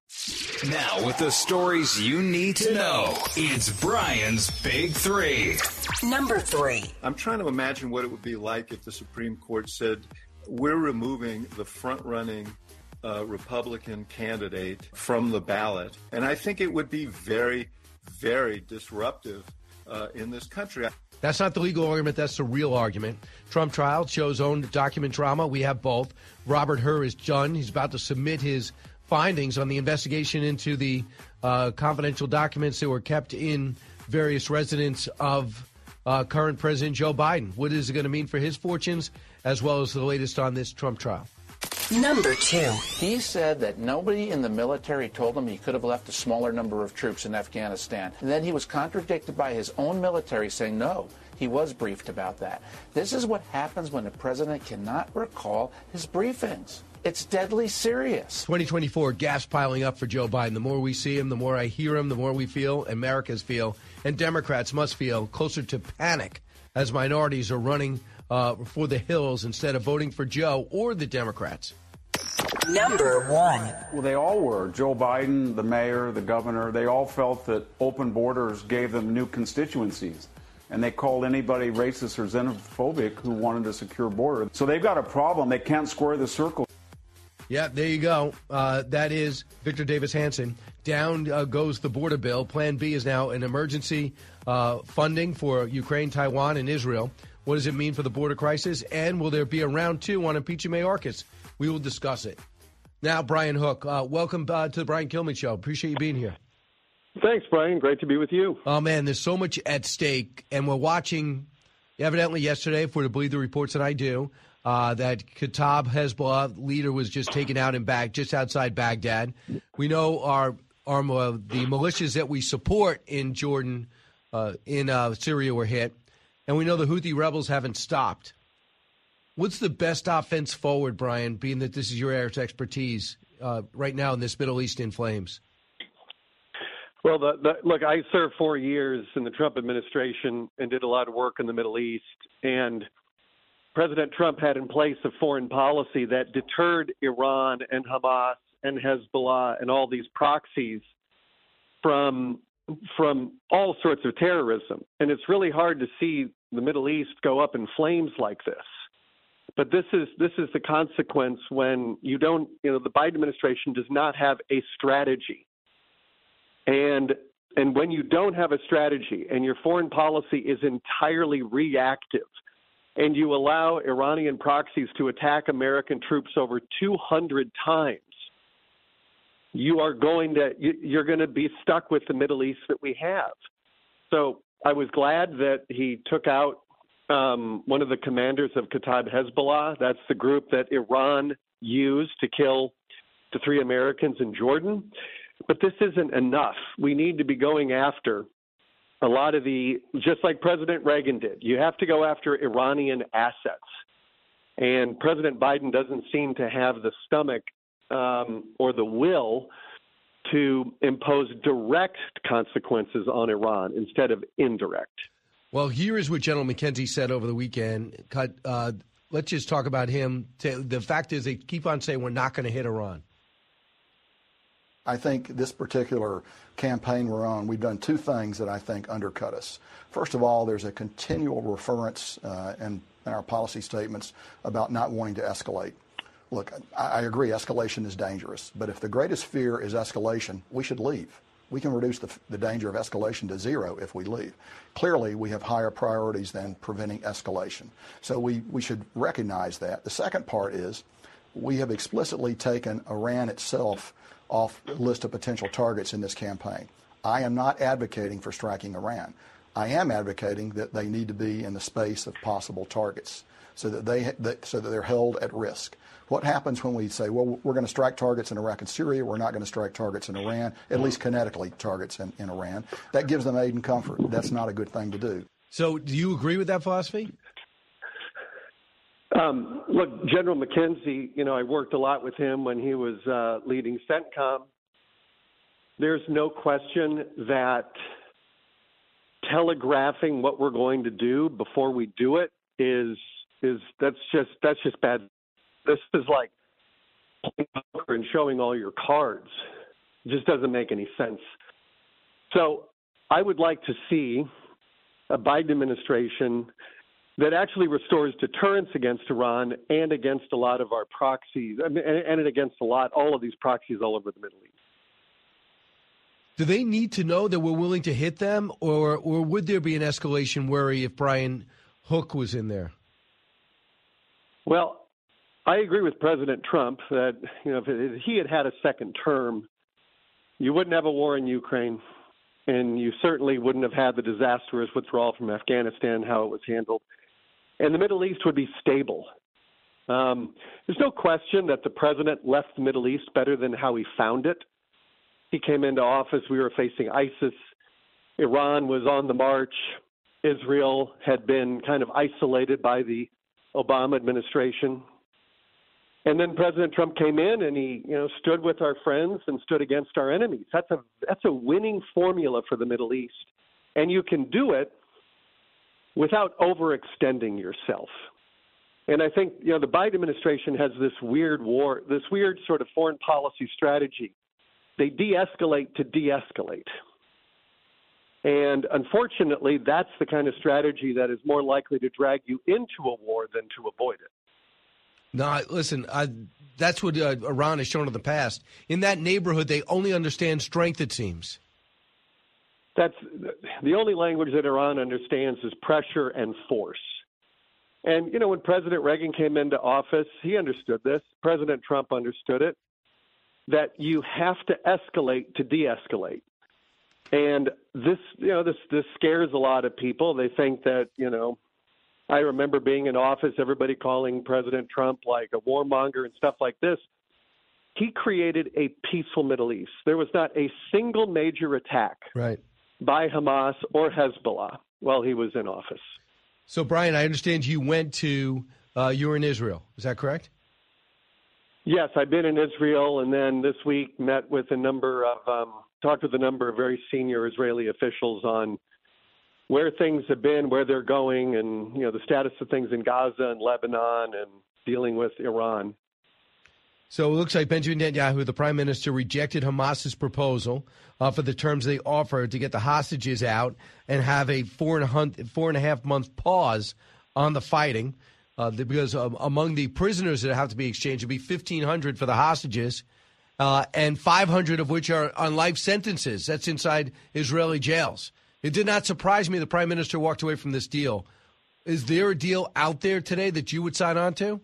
Now, with the stories you need to know, it's Brian's Big Three. Number three. I'm trying to imagine what it would be like if the Supreme Court said, we're removing the front-running uh, Republican candidate from the ballot. And I think it would be very, very disruptive uh, in this country. That's not the legal argument. That's the real argument. Trump trial shows own document drama. We have both. Robert Hur is done. He's about to submit his findings on the investigation into the uh, confidential documents that were kept in various residence of uh, current President Joe Biden. What is it going to mean for his fortunes, as well as the latest on this Trump trial? Number two. He said that nobody in the military told him he could have left a smaller number of troops in Afghanistan. And then he was contradicted by his own military saying, no, he was briefed about that. This is what happens when the president cannot recall his briefings. It's deadly serious. twenty twenty-four, gas piling up for Joe Biden. The more we see him, the more I hear him, the more we feel, Americans feel, and Democrats must feel closer to panic as minorities are running uh, for the hills instead of voting for Joe or the Democrats. Number one. Well, they all were. Joe Biden, the mayor, the governor, they all felt that open borders gave them new constituencies. And they called anybody racist or xenophobic who wanted a secure border. So they've got a problem. They can't square the circle. Yeah, there you go. Uh, that is Victor Davis Hanson. Down uh, goes the border bill. Plan B is now an emergency uh, funding for Ukraine, Taiwan, and Israel. What does it mean for the border crisis? And will there be a round two on impeaching Mayorkas? We will discuss it. Now, Brian Hook, uh, welcome uh, to the Brian Kilmeade Show. Appreciate you being here. Thanks, Brian. Great to be with you. Oh, man, there's so much at stake. And we're watching, evidently yesterday, if we're to believe the reports that I do, Uh, that Kataib Hezbollah leader was just taken out in Bag, just outside Baghdad. We know our, our uh, the militias that we support in Jordan, uh, in uh, Syria were hit, and we know the Houthi rebels haven't stopped. What's the best offense forward, Brian, being that this is your area of expertise uh, right now in this Middle East in flames? Well, the, the, look, I served four years in the Trump administration and did a lot of work in the Middle East, and President Trump had in place a foreign policy that deterred Iran and Hamas and Hezbollah and all these proxies from from all sorts of terrorism. And it's really hard to see the Middle East go up in flames like this. But this is this is the consequence when you don't, you know, the Biden administration does not have a strategy. And and when you don't have a strategy and your foreign policy is entirely reactive, and you allow Iranian proxies to attack American troops over two hundred times, you are going to you're going to be stuck with the Middle East that we have. So I was glad that he took out um, one of the commanders of Kataib Hezbollah. That's the group that Iran used to kill the three Americans in Jordan. But this isn't enough. We need to be going after a lot of the, just like President Reagan did. You have to go after Iranian assets. And President Biden doesn't seem to have the stomach um, or the will to impose direct consequences on Iran instead of indirect. Well, here is what General McKenzie said over the weekend. Uh, let's just talk about him. The fact is they keep on saying we're not going to hit Iran. I think this particular campaign we're on, we've done two things that I think undercut us. First of all, there's a continual reference uh, in, in our policy statements about not wanting to escalate. Look, I, I agree escalation is dangerous, but if the greatest fear is escalation, we should leave. We can reduce the, the danger of escalation to zero if we leave. Clearly, we have higher priorities than preventing escalation. So we, we should recognize that. The second part is we have explicitly taken Iran itself off the list of potential targets in this campaign. I am not advocating for striking Iran. I am advocating that they need to be in the space of possible targets so that they that, so that they're held at risk. What happens when we say, well, we're going to strike targets in Iraq and Syria, we're not going to strike targets in Iran, at least kinetically targets in, in Iran? That gives them aid and comfort. That's not a good thing to do. So do you agree with that philosophy? Um, look, General McKenzie, you know, I worked a lot with him when he was uh, leading CENTCOM. There's no question that telegraphing what we're going to do before we do it is is that's just that's just bad. This is like playing poker and showing all your cards. It just doesn't make any sense. So I would like to see a Biden administration that actually restores deterrence against Iran and against a lot of our proxies, and, and against a lot, all of these proxies all over the Middle East. Do they need to know that we're willing to hit them, or or would there be an escalation worry if Brian Hook was in there? Well, I agree with President Trump that, you know, if he had had a second term, you wouldn't have a war in Ukraine, and you certainly wouldn't have had the disastrous withdrawal from Afghanistan, how it was handled. And the Middle East would be stable. Um, there's no question that the president left the Middle East better than how he found it. He came into office, we were facing ISIS. Iran was on the march. Israel had been kind of isolated by the Obama administration. And then President Trump came in and he, you know, stood with our friends and stood against our enemies. That's a that's a winning formula for the Middle East. And you can do it without overextending yourself. And I think, you know, the Biden administration has this weird war, this weird sort of foreign policy strategy. They de-escalate to de-escalate. And unfortunately, that's the kind of strategy that is more likely to drag you into a war than to avoid it. No, listen, I, that's what uh, Iran has shown in the past. In that neighborhood, they only understand strength, it seems. That's the only language that Iran understands is pressure and force. And, you know, when President Reagan came into office, he understood this. President Trump understood it, that you have to escalate to de-escalate. And this, you know, this, this scares a lot of people. They think that, you know, I remember being in office, everybody calling President Trump like a warmonger and stuff like this. He created a peaceful Middle East. There was not a single major attack right. by Hamas or Hezbollah while he was in office. So, Brian, I understand you went to, uh, you were in Israel. Is that correct? Yes, I've been in Israel, and then this week met with a number of, um, talked with a number of very senior Israeli officials on where things have been, where they're going, and, you know, the status of things in Gaza and Lebanon and dealing with Iran. So it looks like Benjamin Netanyahu, the prime minister, rejected Hamas's proposal uh, for the terms they offered to get the hostages out and have a four and a, hun- four and a half month pause on the fighting. Uh, because um, among the prisoners that have to be exchanged, it'll be fifteen hundred for the hostages, uh, and five hundred of which are on life sentences. That's inside Israeli jails. It did not surprise me the prime minister walked away from this deal. Is there a deal out there today that you would sign on to?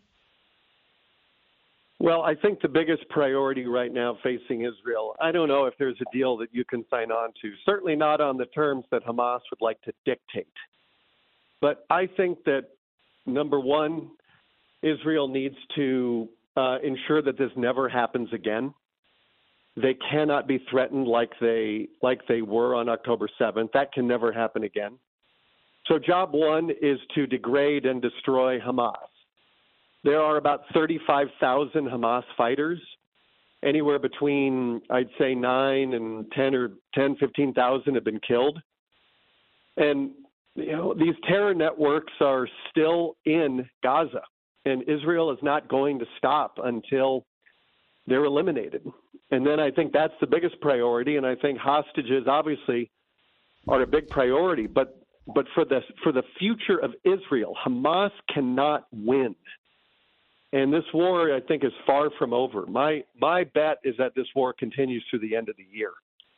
Well, I think the biggest priority right now facing Israel, I don't know if there's a deal that you can sign on to, certainly not on the terms that Hamas would like to dictate. But I think that, number one, Israel needs to uh, ensure that this never happens again. They cannot be threatened like they like they were on October seventh. That can never happen again. So job one is to degrade and destroy Hamas. There are about thirty-five thousand Hamas fighters. Anywhere between, I'd say, nine and ten or ten, fifteen thousand have been killed. And, you know, these terror networks are still in Gaza, and Israel is not going to stop until they're eliminated. And then I think that's the biggest priority, and I think hostages obviously are a big priority. But but for the for the future of Israel, Hamas cannot win. And this war, I think, is far from over. My my bet is that this war continues through the end of the year.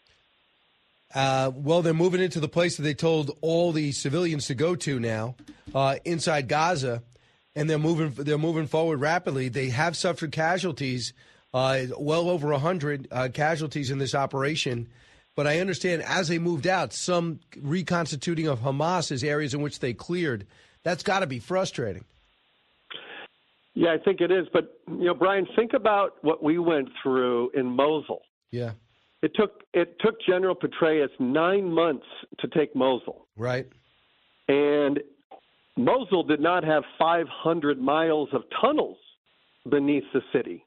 Uh, well, they're moving into the place that they told all the civilians to go to now, uh, inside Gaza, and they're moving. They're moving forward rapidly. They have suffered casualties, uh, well over a hundred uh, casualties in this operation. But I understand as they moved out, some reconstituting of Hamas as areas in which they cleared. That's got to be frustrating. Yeah, I think it is. But, you know, Brian, think about what we went through in Mosul. Yeah. It took it took General Petraeus nine months to take Mosul. Right. And Mosul did not have five hundred miles of tunnels beneath the city.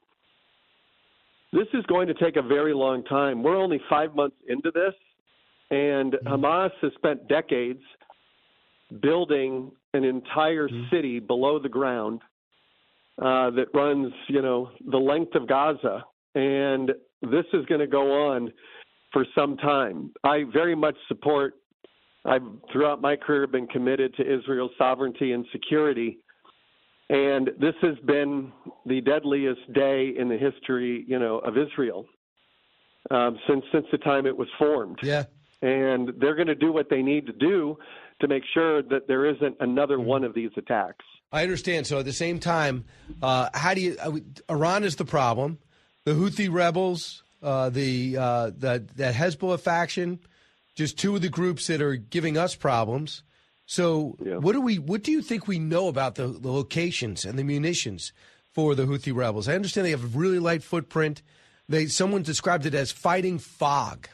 This is going to take a very long time. We're only five months into this, and mm-hmm. Hamas has spent decades building an entire mm-hmm. city below the ground uh, that runs, you know, the length of Gaza. And this is going to go on for some time. I very much support, I've throughout my career been committed to Israel's sovereignty and security. And this has been the deadliest day in the history, you know, of Israel um, since since the time it was formed. Yeah. And they're going to do what they need to do to make sure that there isn't another one of these attacks. I understand. So at the same time, uh, how do you? Uh, Iran is the problem. The Houthi rebels, uh, the uh, that that Hezbollah faction, just two of the groups that are giving us problems. So yeah. what do we? What do you think we know about the, the locations and the munitions for the Houthi rebels? I understand they have a really light footprint. They someone described it as fighting fog.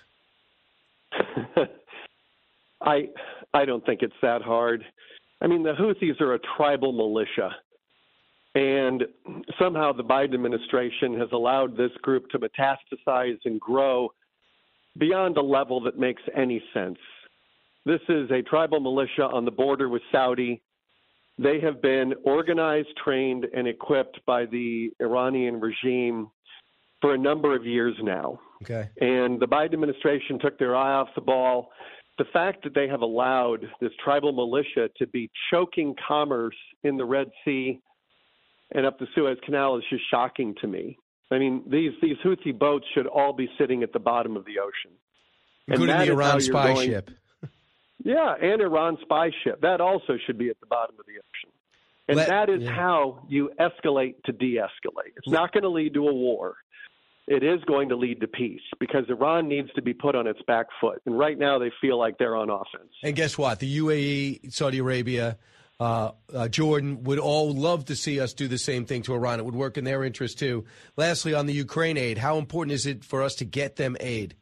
I I don't think it's that hard. I mean, the Houthis are a tribal militia, and somehow the Biden administration has allowed this group to metastasize and grow beyond a level that makes any sense. This is a tribal militia on the border with Saudi. They have been organized, trained, and equipped by the Iranian regime for a number of years now. Okay. And the Biden administration took their eye off the ball. The fact that they have allowed this tribal militia to be choking commerce in the Red Sea and up the Suez Canal is just shocking to me. I mean, these, these Houthi boats should all be sitting at the bottom of the ocean. Including the Iran spy going, ship. Yeah, and Iran spy ship. That also should be at the bottom of the ocean. And Let, that is yeah. how you escalate to de-escalate. It's not going to lead to a war. It is going to lead to peace because Iran needs to be put on its back foot. And right now they feel like they're on offense. And guess what? The U A E, Saudi Arabia, uh, uh, Jordan would all love to see us do the same thing to Iran. It would work in their interest, too. Lastly, on the Ukraine aid, how important is it for us to get them aid?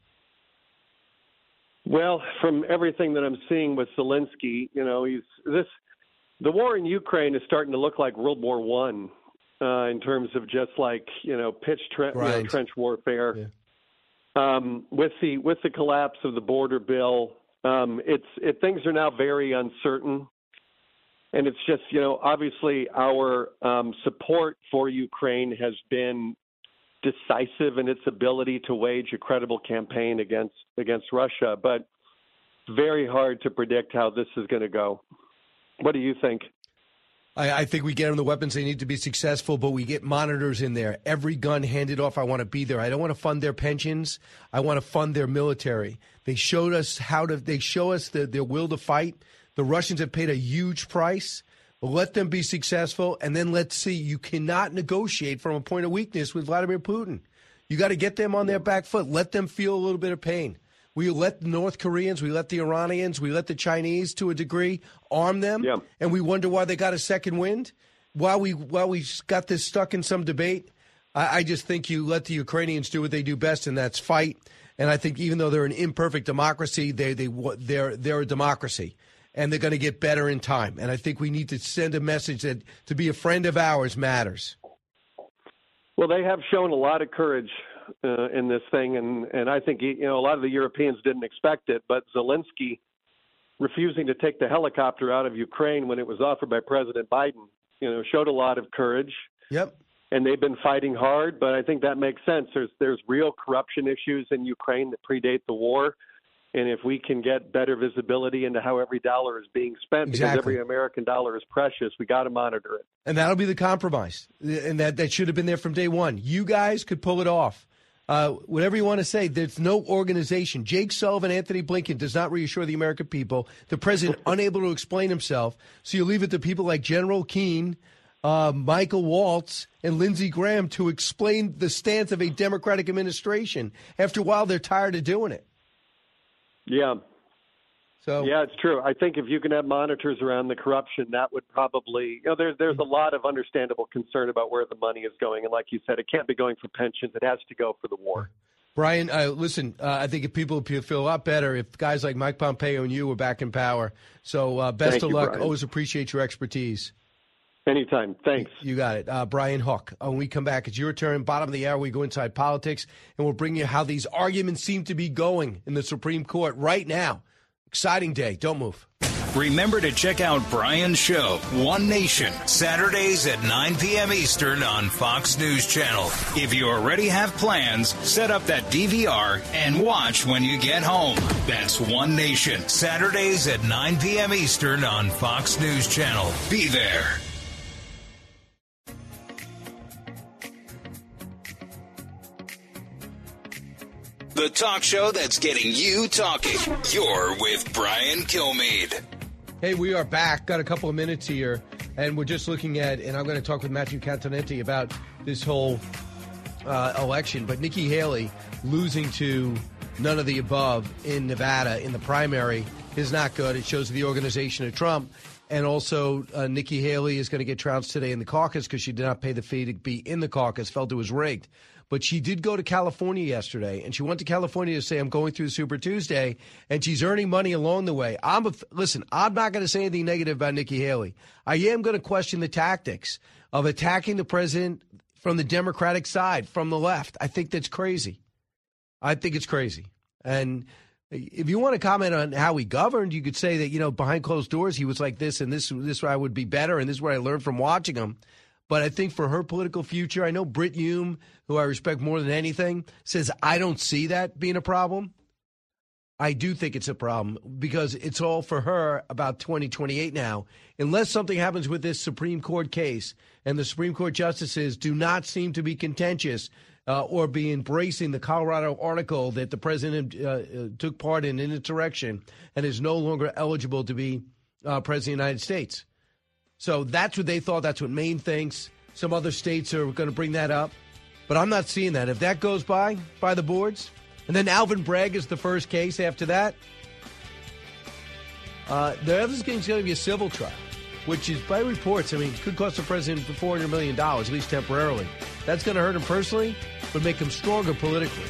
Well, from everything that I'm seeing with Zelensky, you know, he's this the war in Ukraine is starting to look like World War One uh, in terms of just like, you know, pitch tre- right. you know, trench warfare. Yeah. Um, with the with the collapse of the border bill, um, it's it, things are now very uncertain, and it's just, you know, obviously our um, support for Ukraine has been decisive in its ability to wage a credible campaign against against Russia, but very hard to predict how this is going to go. What do you think? I, I think we get them the weapons they need to be successful, but we get monitors in there. Every gun handed off, I want to be there. I don't want to fund their pensions. I want to fund their military. They showed us how to. They show us the, their will to fight. The Russians have paid a huge price. Let them be successful, and then let's see. You cannot negotiate from a point of weakness with Vladimir Putin. You got to get them on their back foot. Let them feel a little bit of pain. We let the North Koreans, we let the Iranians, we let the Chinese, to a degree, arm them, yeah. and we wonder why they got a second wind. While we while we got this stuck in some debate, I, I just think you let the Ukrainians do what they do best, and that's fight. And I think even though they're an imperfect democracy, they they they're they're a democracy, and they're going to get better in time. And I think we need to send a message that to be a friend of ours matters. Well, they have shown a lot of courage Uh, in this thing, and, and I think you know a lot of the Europeans didn't expect it, but Zelensky refusing to take the helicopter out of Ukraine when it was offered by President Biden, you know, showed a lot of courage. Yep. And they've been fighting hard, but I think that makes sense. There's there's real corruption issues in Ukraine that predate the war, and if we can get better visibility into how every dollar is being spent, exactly. because every American dollar is precious, we got to monitor it. And that'll be the compromise, and that that should have been there from day one. You guys could pull it off. Uh, whatever you want to say, there's no organization. Jake Sullivan, Anthony Blinken does not reassure the American people. The president unable to explain himself. So you leave it to people like General Keane, uh, Michael Waltz, and Lindsey Graham to explain the stance of a Democratic administration. After a while, they're tired of doing it. Yeah. So yeah, it's true. I think if you can have monitors around the corruption, that would probably, you know, there's there's a lot of understandable concern about where the money is going, and like you said, it can't be going for pensions; it has to go for the war. Brian, uh, listen, uh, I think if people feel a lot better if guys like Mike Pompeo and you were back in power. So uh, best Thank of you, luck. Brian. Always appreciate your expertise. Anytime. Thanks. You got it. Uh, Brian Hook. When we come back, it's your turn. Bottom of the hour, we go inside politics, and we'll bring you how these arguments seem to be going in the Supreme Court right now. Exciting day. Don't move. Remember to check out Brian's show, One Nation, Saturdays at nine p.m. Eastern on Fox News Channel. If you already have plans, set up that D V R and watch when you get home. That's One Nation, Saturdays at nine p.m. Eastern on Fox News Channel. Be there. The talk show that's getting you talking. You're with Brian Kilmeade. Hey, we are back. Got a couple of minutes here, and we're just looking at, and I'm going to talk with Matthew Cantonetti about this whole uh, election. But Nikki Haley losing to none of the above in Nevada in the primary is not good. It shows the organization of Trump. And also, uh, Nikki Haley is going to get trounced today in the caucus because she did not pay the fee to be in the caucus, felt it was rigged. But she did go to California yesterday, and she went to California to say, I'm going through Super Tuesday, and she's earning money along the way. I'm a, listen, I'm not going to say anything negative about Nikki Haley. I am going to question the tactics of attacking the president from the Democratic side, from the left. I think that's crazy. I think it's crazy. And if you want to comment on how he governed, you could say that, you know, behind closed doors, he was like this, and this, this I would be better, and this is what I learned from watching him. But I think for her political future, I know Britt Hume, who I respect more than anything, says I don't see that being a problem. I do think it's a problem because it's all for her about twenty twenty-eight now. Unless something happens with this Supreme Court case and the Supreme Court justices do not seem to be contentious uh, or be embracing the Colorado article that the president uh, uh, took part in an insurrection and is no longer eligible to be uh, president of the United States. So that's what they thought. That's what Maine thinks. Some other states are going to bring that up. But I'm not seeing that. If that goes by, by the boards, and then Alvin Bragg is the first case after that, uh, the other thing is going to be a civil trial, which is, by reports, I mean, could cost the president four hundred million dollars, at least temporarily. That's going to hurt him personally, but make him stronger politically.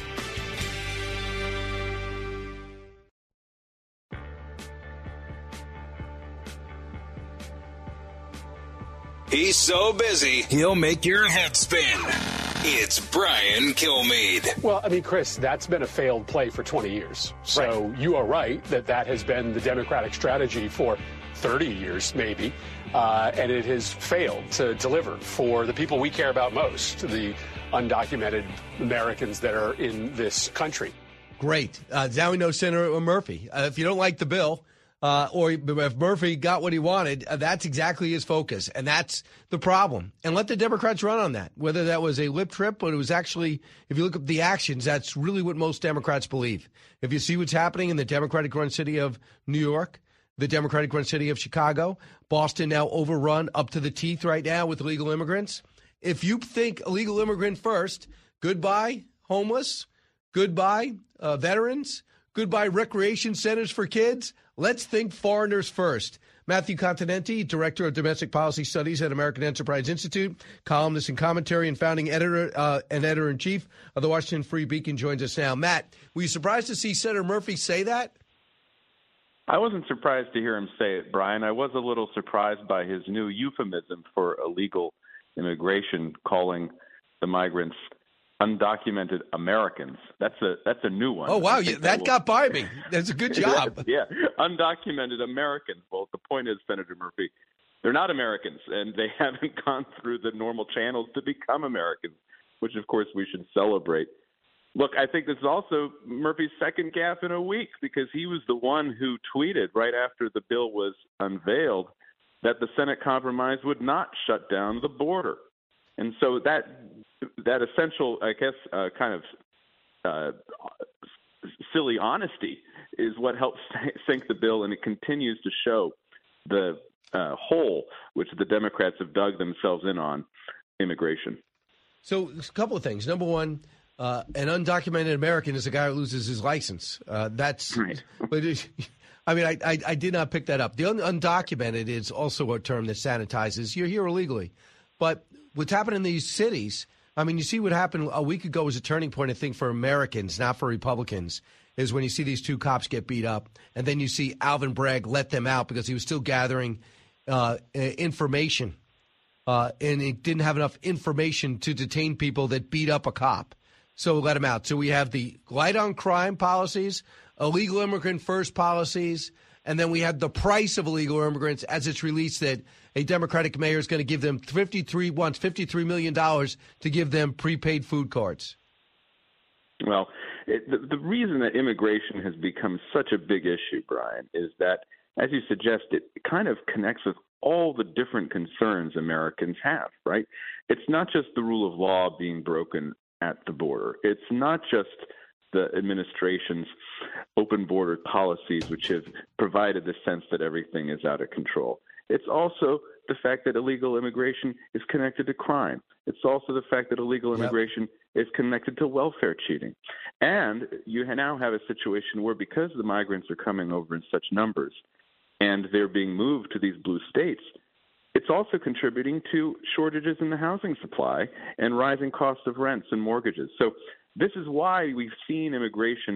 He's so busy, he'll make your head spin. It's Brian Kilmeade. Well, I mean, Chris, that's been a failed play for twenty years. So right. You are right that that has been the Democratic strategy for thirty years, maybe. Uh, and it has failed to deliver for the people we care about most, the undocumented Americans that are in this country. Great. Uh, now we know Senator Murphy. Uh, if you don't like the bill, uh, or if Murphy got what he wanted, uh, that's exactly his focus. And that's the problem. And let the Democrats run on that. Whether that was a lip trip, but it was actually, if you look at the actions, that's really what most Democrats believe. If you see what's happening in the Democratic-run city of New York, the Democratic-run city of Chicago, Boston now overrun up to the teeth right now with illegal immigrants. If you think illegal immigrant first, goodbye homeless, goodbye uh, veterans, goodbye recreation centers for kids. Let's think foreigners first. Matthew Continenti, Director of Domestic Policy Studies at American Enterprise Institute, columnist and commentary and founding editor uh, and editor-in-chief of the Washington Free Beacon, joins us now. Matt, were you surprised to see Senator Murphy say that? I wasn't surprised to hear him say it, Brian. I was a little surprised by his new euphemism for illegal immigration, calling the migrants undocumented Americans. That's a that's a new one. Oh, wow. Yeah, that, that will... got by me. That's a good job. yeah, undocumented Americans. Well, the point is, Senator Murphy, they're not Americans, and they haven't gone through the normal channels to become Americans, which, of course, we should celebrate. Look, I think this is also Murphy's second gaffe in a week, because he was the one who tweeted right after the bill was unveiled that the Senate compromise would not shut down the border. And so that that essential, I guess, uh, kind of uh, silly honesty is what helps sink the bill, and it continues to show the uh, hole which the Democrats have dug themselves in on immigration. So a couple of things. Number one, uh, an undocumented American is a guy who loses his license. Uh, that's right. But it, I mean, I, I I did not pick that up. The un- undocumented is also a term that sanitizes. You're here illegally. But what's happened in these cities, I mean, you see what happened a week ago was a turning point, I think, for Americans, not for Republicans, is when you see these two cops get beat up, and then you see Alvin Bragg let them out because he was still gathering uh, information, uh, and he didn't have enough information to detain people that beat up a cop. So let him out. So we have the light on crime policies, illegal immigrant first policies, and then we have the price of illegal immigrants as it's released that a Democratic mayor is going to give them fifty-three wants fifty-three million dollars to give them prepaid food cards. Well, it, the, the reason that immigration has become such a big issue, Brian, is that, as you suggest, it kind of connects with all the different concerns Americans have, right? It's not just the rule of law being broken at the border. It's not just the administration's open border policies, which have provided the sense that everything is out of control. It's also the fact that illegal immigration is connected to crime. It's also the fact that illegal immigration yep. is connected to welfare cheating. And you now have a situation where, because the migrants are coming over in such numbers and they're being moved to these blue states, it's also contributing to shortages in the housing supply and rising costs of rents and mortgages. So this is why we've seen immigration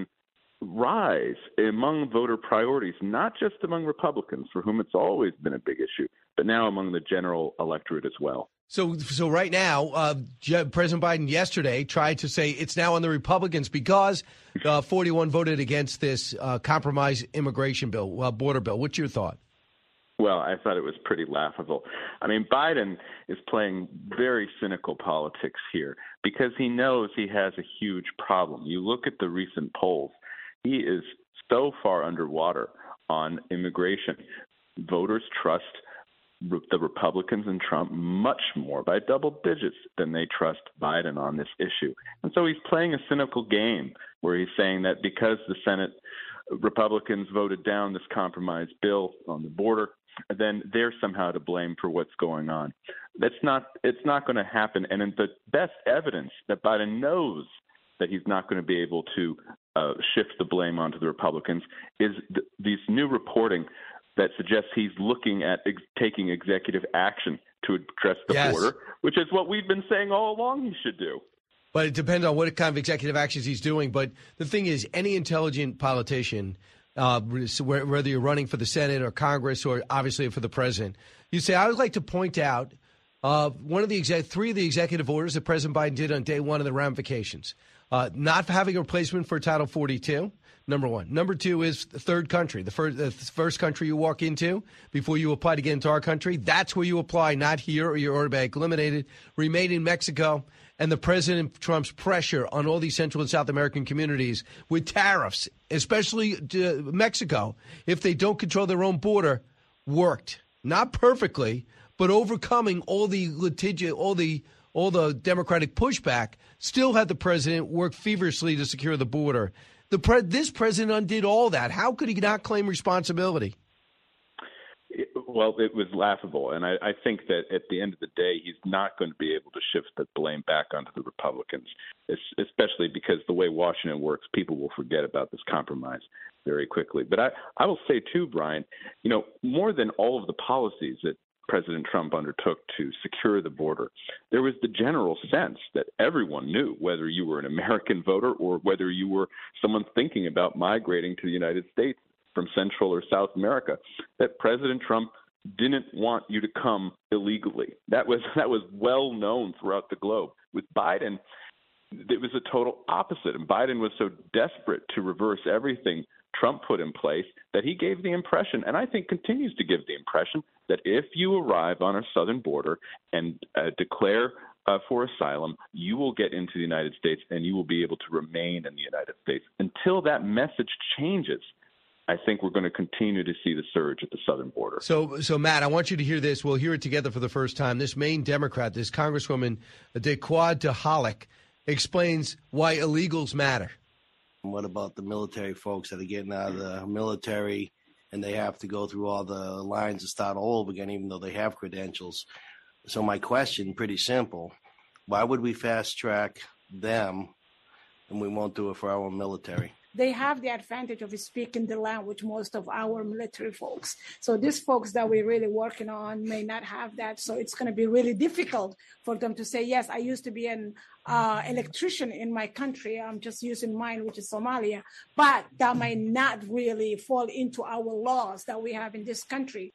rise among voter priorities, not just among Republicans, for whom it's always been a big issue, but now among the general electorate as well. So so right now, uh, President Biden yesterday tried to say it's now on the Republicans because uh, forty-one voted against this uh, compromise immigration bill, uh, border bill. What's your thought? Well, I thought it was pretty laughable. I mean, Biden is playing very cynical politics here because he knows he has a huge problem. You look at the recent polls, he is so far underwater on immigration. Voters trust the Republicans and Trump much more, by double digits, than they trust Biden on this issue. And so he's playing a cynical game where he's saying that because the Senate Republicans voted down this compromise bill on the border, then they're somehow to blame for what's going on. That's not, it's not going to happen. And the best evidence that Biden knows that he's not going to be able to uh, shift the blame onto the Republicans is th- these new reporting that suggests he's looking at ex- taking executive action to address the yes. border, which is what we've been saying all along he should do. But it depends on what kind of executive actions he's doing. But the thing is, any intelligent politician, uh, whether you're running for the Senate or Congress or obviously for the president, you say, I would like to point out uh, one of the exec- three of the executive orders that President Biden did on day one of the ramifications. Uh, not having a replacement for Title forty-two, number one. Number two is the third country, the first, the first country you walk into before you apply to get into our country. That's where you apply, not here or you're automatically eliminated. Remain in Mexico. and the President Trump's pressure on all these Central and South American communities with tariffs, especially to Mexico, if they don't control their own border, worked. Not perfectly, but overcoming all the litigation, all the all the Democratic pushback, still had the president work feverishly to secure the border. The pre- this president undid all that. How could he not claim responsibility? Well, it was laughable, and I, I think that at the end of the day, he's not going to be able to shift the blame back onto the Republicans, especially because the way Washington works, people will forget about this compromise very quickly. But I, I will say, too, Brian, you know, more than all of the policies that President Trump undertook to secure the border, there was the general sense that everyone knew, whether you were an American voter or whether you were someone thinking about migrating to the United States from Central or South America, that President Trump didn't want you to come illegally. That was that was well known throughout the globe. With Biden, it was a total opposite. And Biden was so desperate to reverse everything Trump put in place that he gave the impression, and I think continues to give the impression, that if you arrive on our southern border and uh, declare uh, for asylum, you will get into the United States and you will be able to remain in the United States. Until that message changes, I think we're going to continue to see the surge at the southern border. So, so Matt, I want you to hear this. We'll hear it together for the first time. This Maine Democrat, this Congresswoman Dequad Dahalik, explains why illegals matter. What about the military folks that are getting out of the military and they have to go through all the lines and start all over again, even though they have credentials? So my question, pretty simple. Why would we fast track them and we won't do it for our military? They have the advantage of speaking the language, most of our military folks. So these folks that we're really working on may not have that. So it's going to be really difficult for them to say, yes, I used to be an uh, electrician in my country. I'm just using mine, which is Somalia. But that might not really fall into our laws that we have in this country.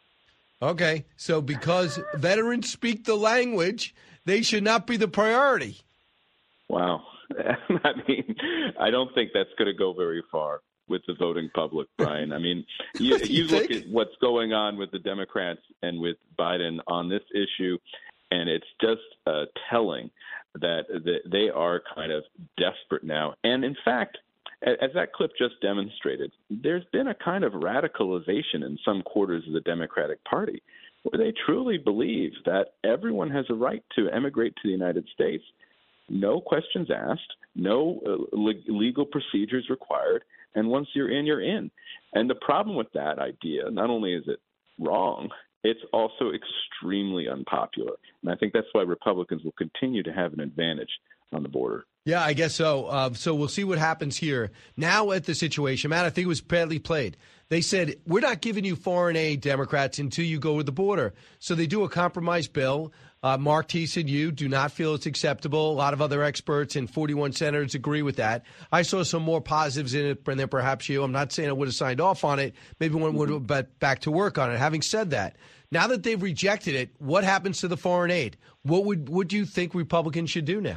Okay. So because veterans speak the language, they should not be the priority. Wow. I mean, I don't think that's going to go very far with the voting public, Brian. I mean, you, you, you look at what's going on with the Democrats and with Biden on this issue, and it's just uh, telling that, that they are kind of desperate now. And in fact, as that clip just demonstrated, there's been a kind of radicalization in some quarters of the Democratic Party where they truly believe that everyone has a right to emigrate to the United States. No questions asked, no uh, le- legal procedures required, and once you're in, you're in. And the problem with that idea, not only is it wrong, it's also extremely unpopular. And I think that's why Republicans will continue to have an advantage on the border. Yeah, I guess so. Uh, so we'll see what happens here. Now at the situation, Matt, I think it was badly played. They said, we're not giving you foreign aid, Democrats, until you go to the border. So they do a compromise bill. Uh, Mark Teese and you do not feel it's acceptable. A lot of other experts and forty-one senators agree with that. I saw some more positives in it than perhaps you. I'm not saying I would have signed off on it. Maybe one would have been back to work on it. Having said that, now that they've rejected it, what happens to the foreign aid? What would, what do you think Republicans should do now?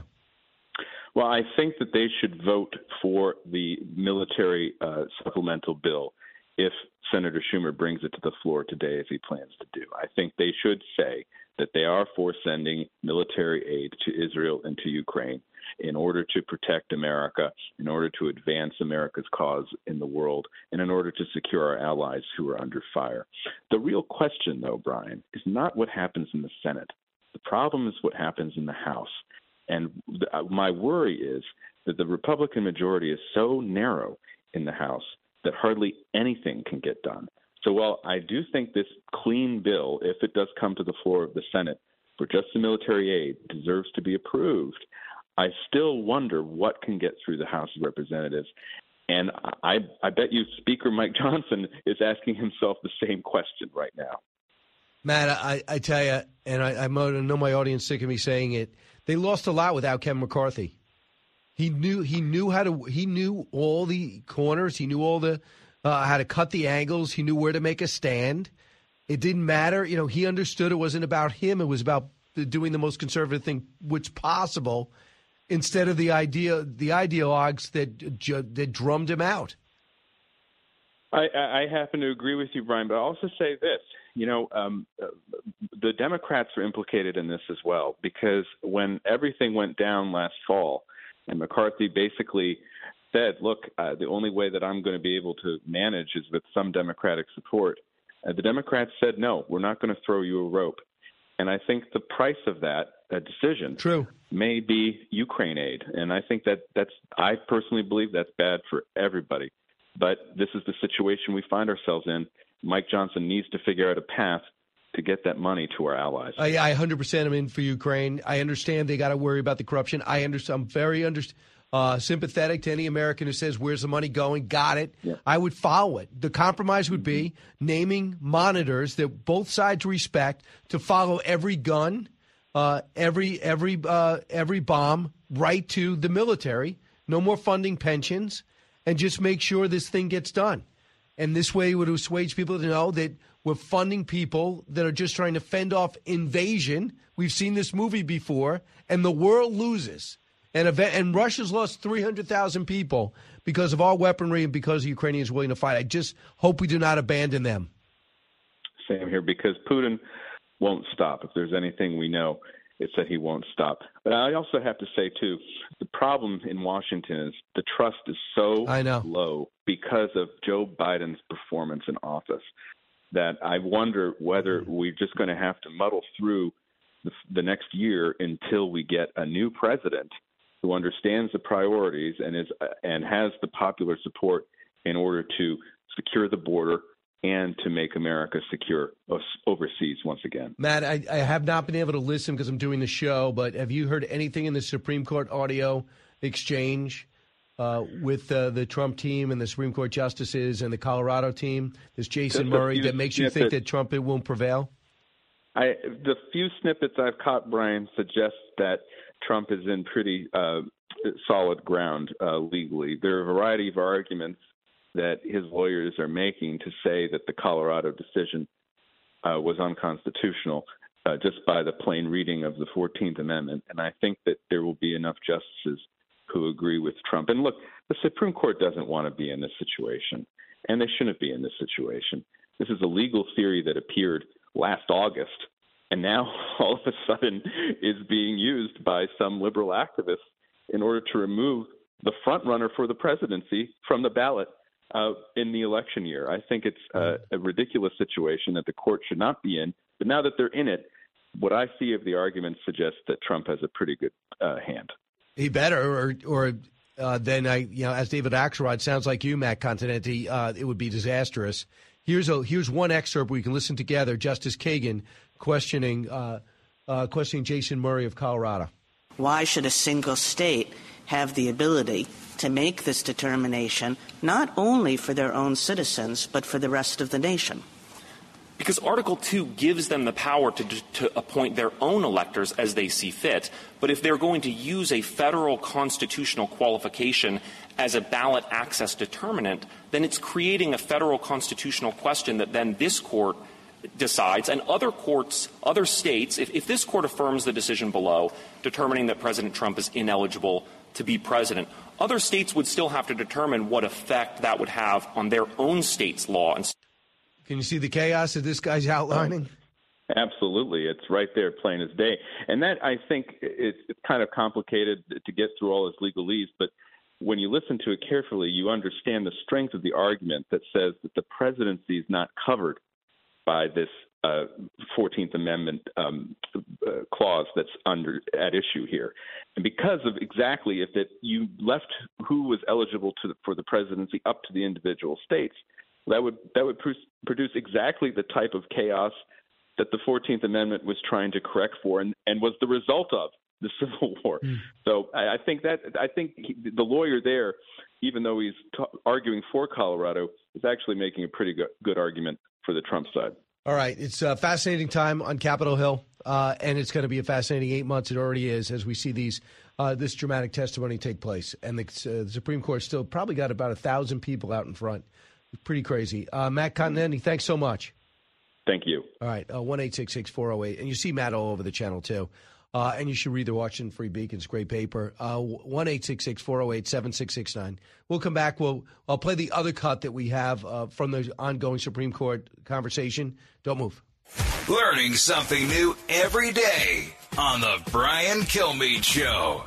Well, I think that they should vote for the military uh, supplemental bill if Senator Schumer brings it to the floor today, as he plans to do. I think they should say that they are for sending military aid to Israel and to Ukraine in order to protect America, in order to advance America's cause in the world, and in order to secure our allies who are under fire. The real question, though, Brian, is not what happens in the Senate. The problem is what happens in the House. And th- my worry is that the Republican majority is so narrow in the House that hardly anything can get done. So while I do think this clean bill, if it does come to the floor of the Senate for just the military aid, deserves to be approved, I still wonder what can get through the House of Representatives. And I, I bet you Speaker Mike Johnson is asking himself the same question right now. Matt, I, I tell you, and I, I know my audience sick of me saying it, they lost a lot without Kevin McCarthy. He knew he knew how to he knew all the corners. He knew all the uh, how to cut the angles. He knew where to make a stand. It didn't matter. You know, he understood it wasn't about him. It was about doing the most conservative thing which possible, instead of the idea the ideologues that that drummed him out. I, I happen to agree with you, Brian, but I'll also say this. You know, um, the Democrats are implicated in this as well, because when everything went down last fall and McCarthy basically said, look, uh, the only way that I'm going to be able to manage is with some Democratic support, uh, the Democrats said, no, we're not going to throw you a rope. And I think the price of that uh, decision True. may be Ukraine aid. And I think that that's, I personally believe that's bad for everybody. But this is the situation we find ourselves in. Mike Johnson needs to figure out a path to get that money to our allies. I, I one hundred percent am in for Ukraine. I understand they got to worry about the corruption. I understand. I'm very under, uh, sympathetic to any American who says, where's the money going? Got it. Yeah. I would follow it. The compromise would be naming monitors that both sides respect to follow every gun, uh, every every uh, every bomb right to the military. No more funding pensions, and just make sure this thing gets done. And this way would assuage people to know that we're funding people that are just trying to fend off invasion. We've seen this movie before, and the world loses. And, event, and Russia's lost three hundred thousand people because of our weaponry and because the Ukrainians are willing to fight. I just hope we do not abandon them. Same here, because Putin won't stop. If there's anything we know, it's that he won't stop. But I also have to say, too, the problem in Washington is the trust is so I know. low because of Joe Biden's performance in office that I wonder whether we're just going to have to muddle through the, the next year until we get a new president who understands the priorities and is and has the popular support in order to secure the border and to make America secure overseas once again. Matt, I, I have not been able to listen because I'm doing the show, but have you heard anything in the Supreme Court audio exchange uh, with uh, the Trump team and the Supreme Court justices and the Colorado team, this Jason Murray, that makes you think that Trump won't prevail? I, the few snippets I've caught, Brian, suggest that Trump is in pretty uh, solid ground uh, legally. There are a variety of arguments that his lawyers are making to say that the Colorado decision uh, was unconstitutional uh, just by the plain reading of the fourteenth Amendment. And I think that there will be enough justices who agree with Trump. And look, the Supreme Court doesn't want to be in this situation, and they shouldn't be in this situation. This is a legal theory that appeared last August, and now all of a sudden is being used by some liberal activists in order to remove the front runner for the presidency from the ballot Uh, in the election year. I think it's uh, a ridiculous situation that the court should not be in. But now that they're in it, what I see of the arguments suggests that Trump has a pretty good uh, hand. He better, or or uh, then I, you know, as David Axelrod, sounds like you, Matt Continenti, uh, it would be disastrous. Here's a here's one excerpt where you can listen together. Justice Kagan questioning uh, uh, questioning Jason Murray of Colorado. Why should a single state have the ability to make this determination not only for their own citizens, but for the rest of the nation? Because Article two gives them the power to, to appoint their own electors as they see fit. But if they're going to use a federal constitutional qualification as a ballot access determinant, then it's creating a federal constitutional question that then this court decides, and other courts, other states, if, if this court affirms the decision below, determining that President Trump is ineligible to be president, other states would still have to determine what effect that would have on their own state's law. And can you see the chaos that this guy's outlining? Absolutely. It's right there, plain as day. And that, I think, it's, it's kind of complicated to get through all his legalese, but when you listen to it carefully, you understand the strength of the argument that says that the presidency is not covered by this uh, fourteenth Amendment um, uh, clause that's under at issue here. And because of exactly if it, you left who was eligible to, for the presidency up to the individual states, that would that would pr- produce exactly the type of chaos that the fourteenth Amendment was trying to correct for and, and was the result of the Civil War. Mm. So I, I think that I think he, the lawyer there, even though he's t- arguing for Colorado, is actually making a pretty good, good argument for the Trump side. All right. It's a fascinating time on Capitol Hill, uh, and it's going to be a fascinating eight months. It already is as we see these uh, this dramatic testimony take place. And the, uh, the Supreme Court still probably got about a thousand people out in front. Pretty crazy. Uh, Matt Continenti, thanks so much. Thank you. All right. Uh, one eight six six four zero eight. And you see Matt all over the channel, too. Uh, and you should read the Washington Free Beacon's great paper. Uh, one eight six six, four oh eight, seven six six nine. We'll come back. We'll I'll play the other cut that we have uh, from the ongoing Supreme Court conversation. Don't move. Learning something new every day on the Brian Kilmeade Show.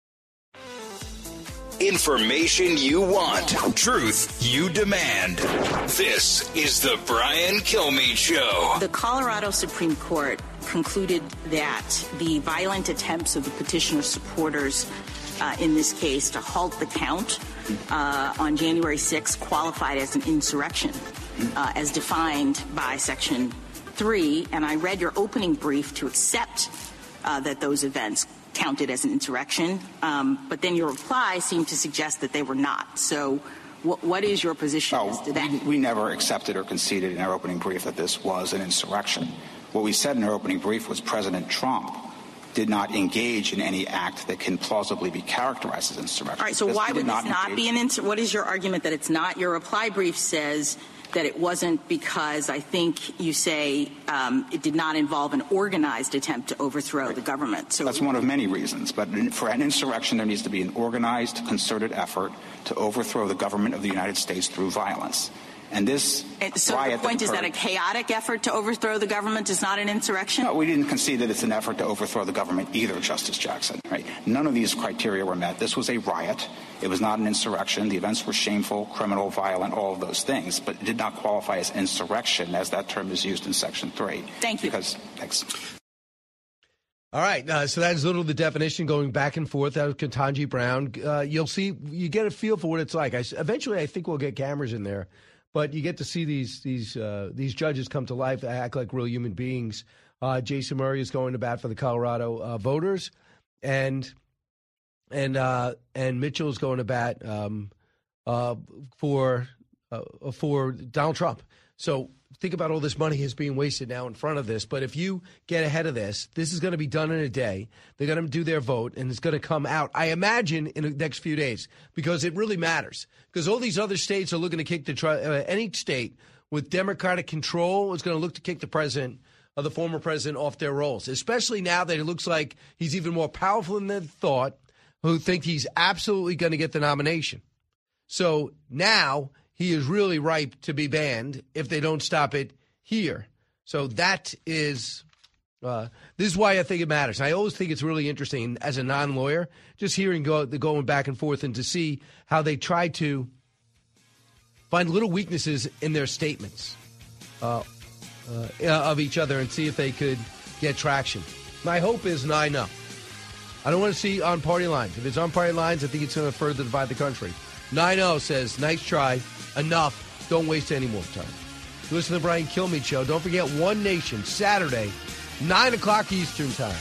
Information you want, truth you demand. This is the Brian Kilmeade Show. The Colorado Supreme Court concluded that the violent attempts of the petitioner's supporters uh, in this case to halt the count uh, on January sixth qualified as an insurrection uh, as defined by Section three. And I read your opening brief to accept uh, that those events counted as an insurrection, um, but then your reply seemed to suggest that they were not. So what, what is your position oh, as to that? We, we never accepted or conceded in our opening brief that this was an insurrection. What we said in our opening brief was President Trump did not engage in any act that can plausibly be characterized as insurrection. All right, so because why would not this not be an insurrection? What is your argument that it's not? Your reply brief says that it wasn't because I think you say um, it did not involve an organized attempt to overthrow right. the government. So that's one of many reasons. But for an insurrection, there needs to be an organized, concerted effort to overthrow the government of the United States through violence. And this and so riot the point that is that a chaotic effort to overthrow the government is not an insurrection? No, we didn't concede that it's an effort to overthrow the government either, Justice Jackson. Right? None of these criteria were met. This was a riot. It was not an insurrection. The events were shameful, criminal, violent, all of those things, but it did not qualify as insurrection, as that term is used in Section three. Thank you. Because, thanks. All right, uh, so that is a little the definition going back and forth out of Ketanji Brown. Uh, you'll see, you get a feel for what it's like. I, eventually, I think we'll get cameras in there. But you get to see these these uh, these judges come to life, act like real human beings. Uh, Jason Murray is going to bat for the Colorado uh, voters, and and uh, and Mitchell is going to bat um, uh, for uh, for Donald Trump. So think about all this money is being wasted now in front of this. But if you get ahead of this, this is going to be done in a day. They're going to do their vote, and it's going to come out, I imagine, in the next few days, because it really matters. Because all these other states are looking to kick the tri- uh, any state with Democratic control is going to look to kick the president or the former president off their rolls, especially now that it looks like he's even more powerful than they thought, who think he's absolutely going to get the nomination. So now he is really ripe to be banned if they don't stop it here. So that is, uh, this is why I think it matters. I always think it's really interesting as a non-lawyer, just hearing go, the going back and forth and to see how they try to find little weaknesses in their statements uh, uh, of each other and see if they could get traction. My hope is nine oh. I don't want to see on party lines. If it's on party lines, I think it's going to further divide the country. nine oh says, nice try. Enough. Don't waste any more time. Listen to the Brian Kilmeade Show. Don't forget One Nation, Saturday, nine o'clock Eastern Time.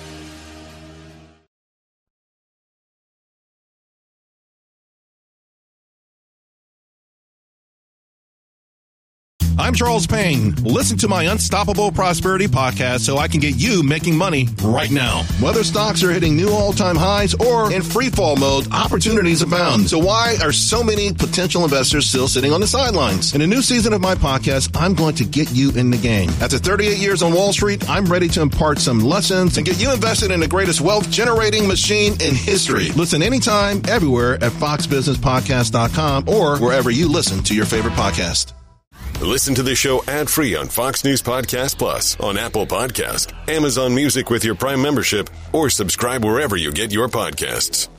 I'm Charles Payne. Listen to my Unstoppable Prosperity podcast so I can get you making money right now. Whether stocks are hitting new all-time highs or in free fall mode, opportunities abound. So why are so many potential investors still sitting on the sidelines? In a new season of my podcast, I'm going to get you in the game. After thirty-eight years on Wall Street, I'm ready to impart some lessons and get you invested in the greatest wealth-generating machine in history. Listen anytime, everywhere at fox business podcast dot com or wherever you listen to your favorite podcast. Listen to the show ad-free on Fox News Podcast Plus, on Apple Podcast, Amazon Music with your Prime membership, or subscribe wherever you get your podcasts.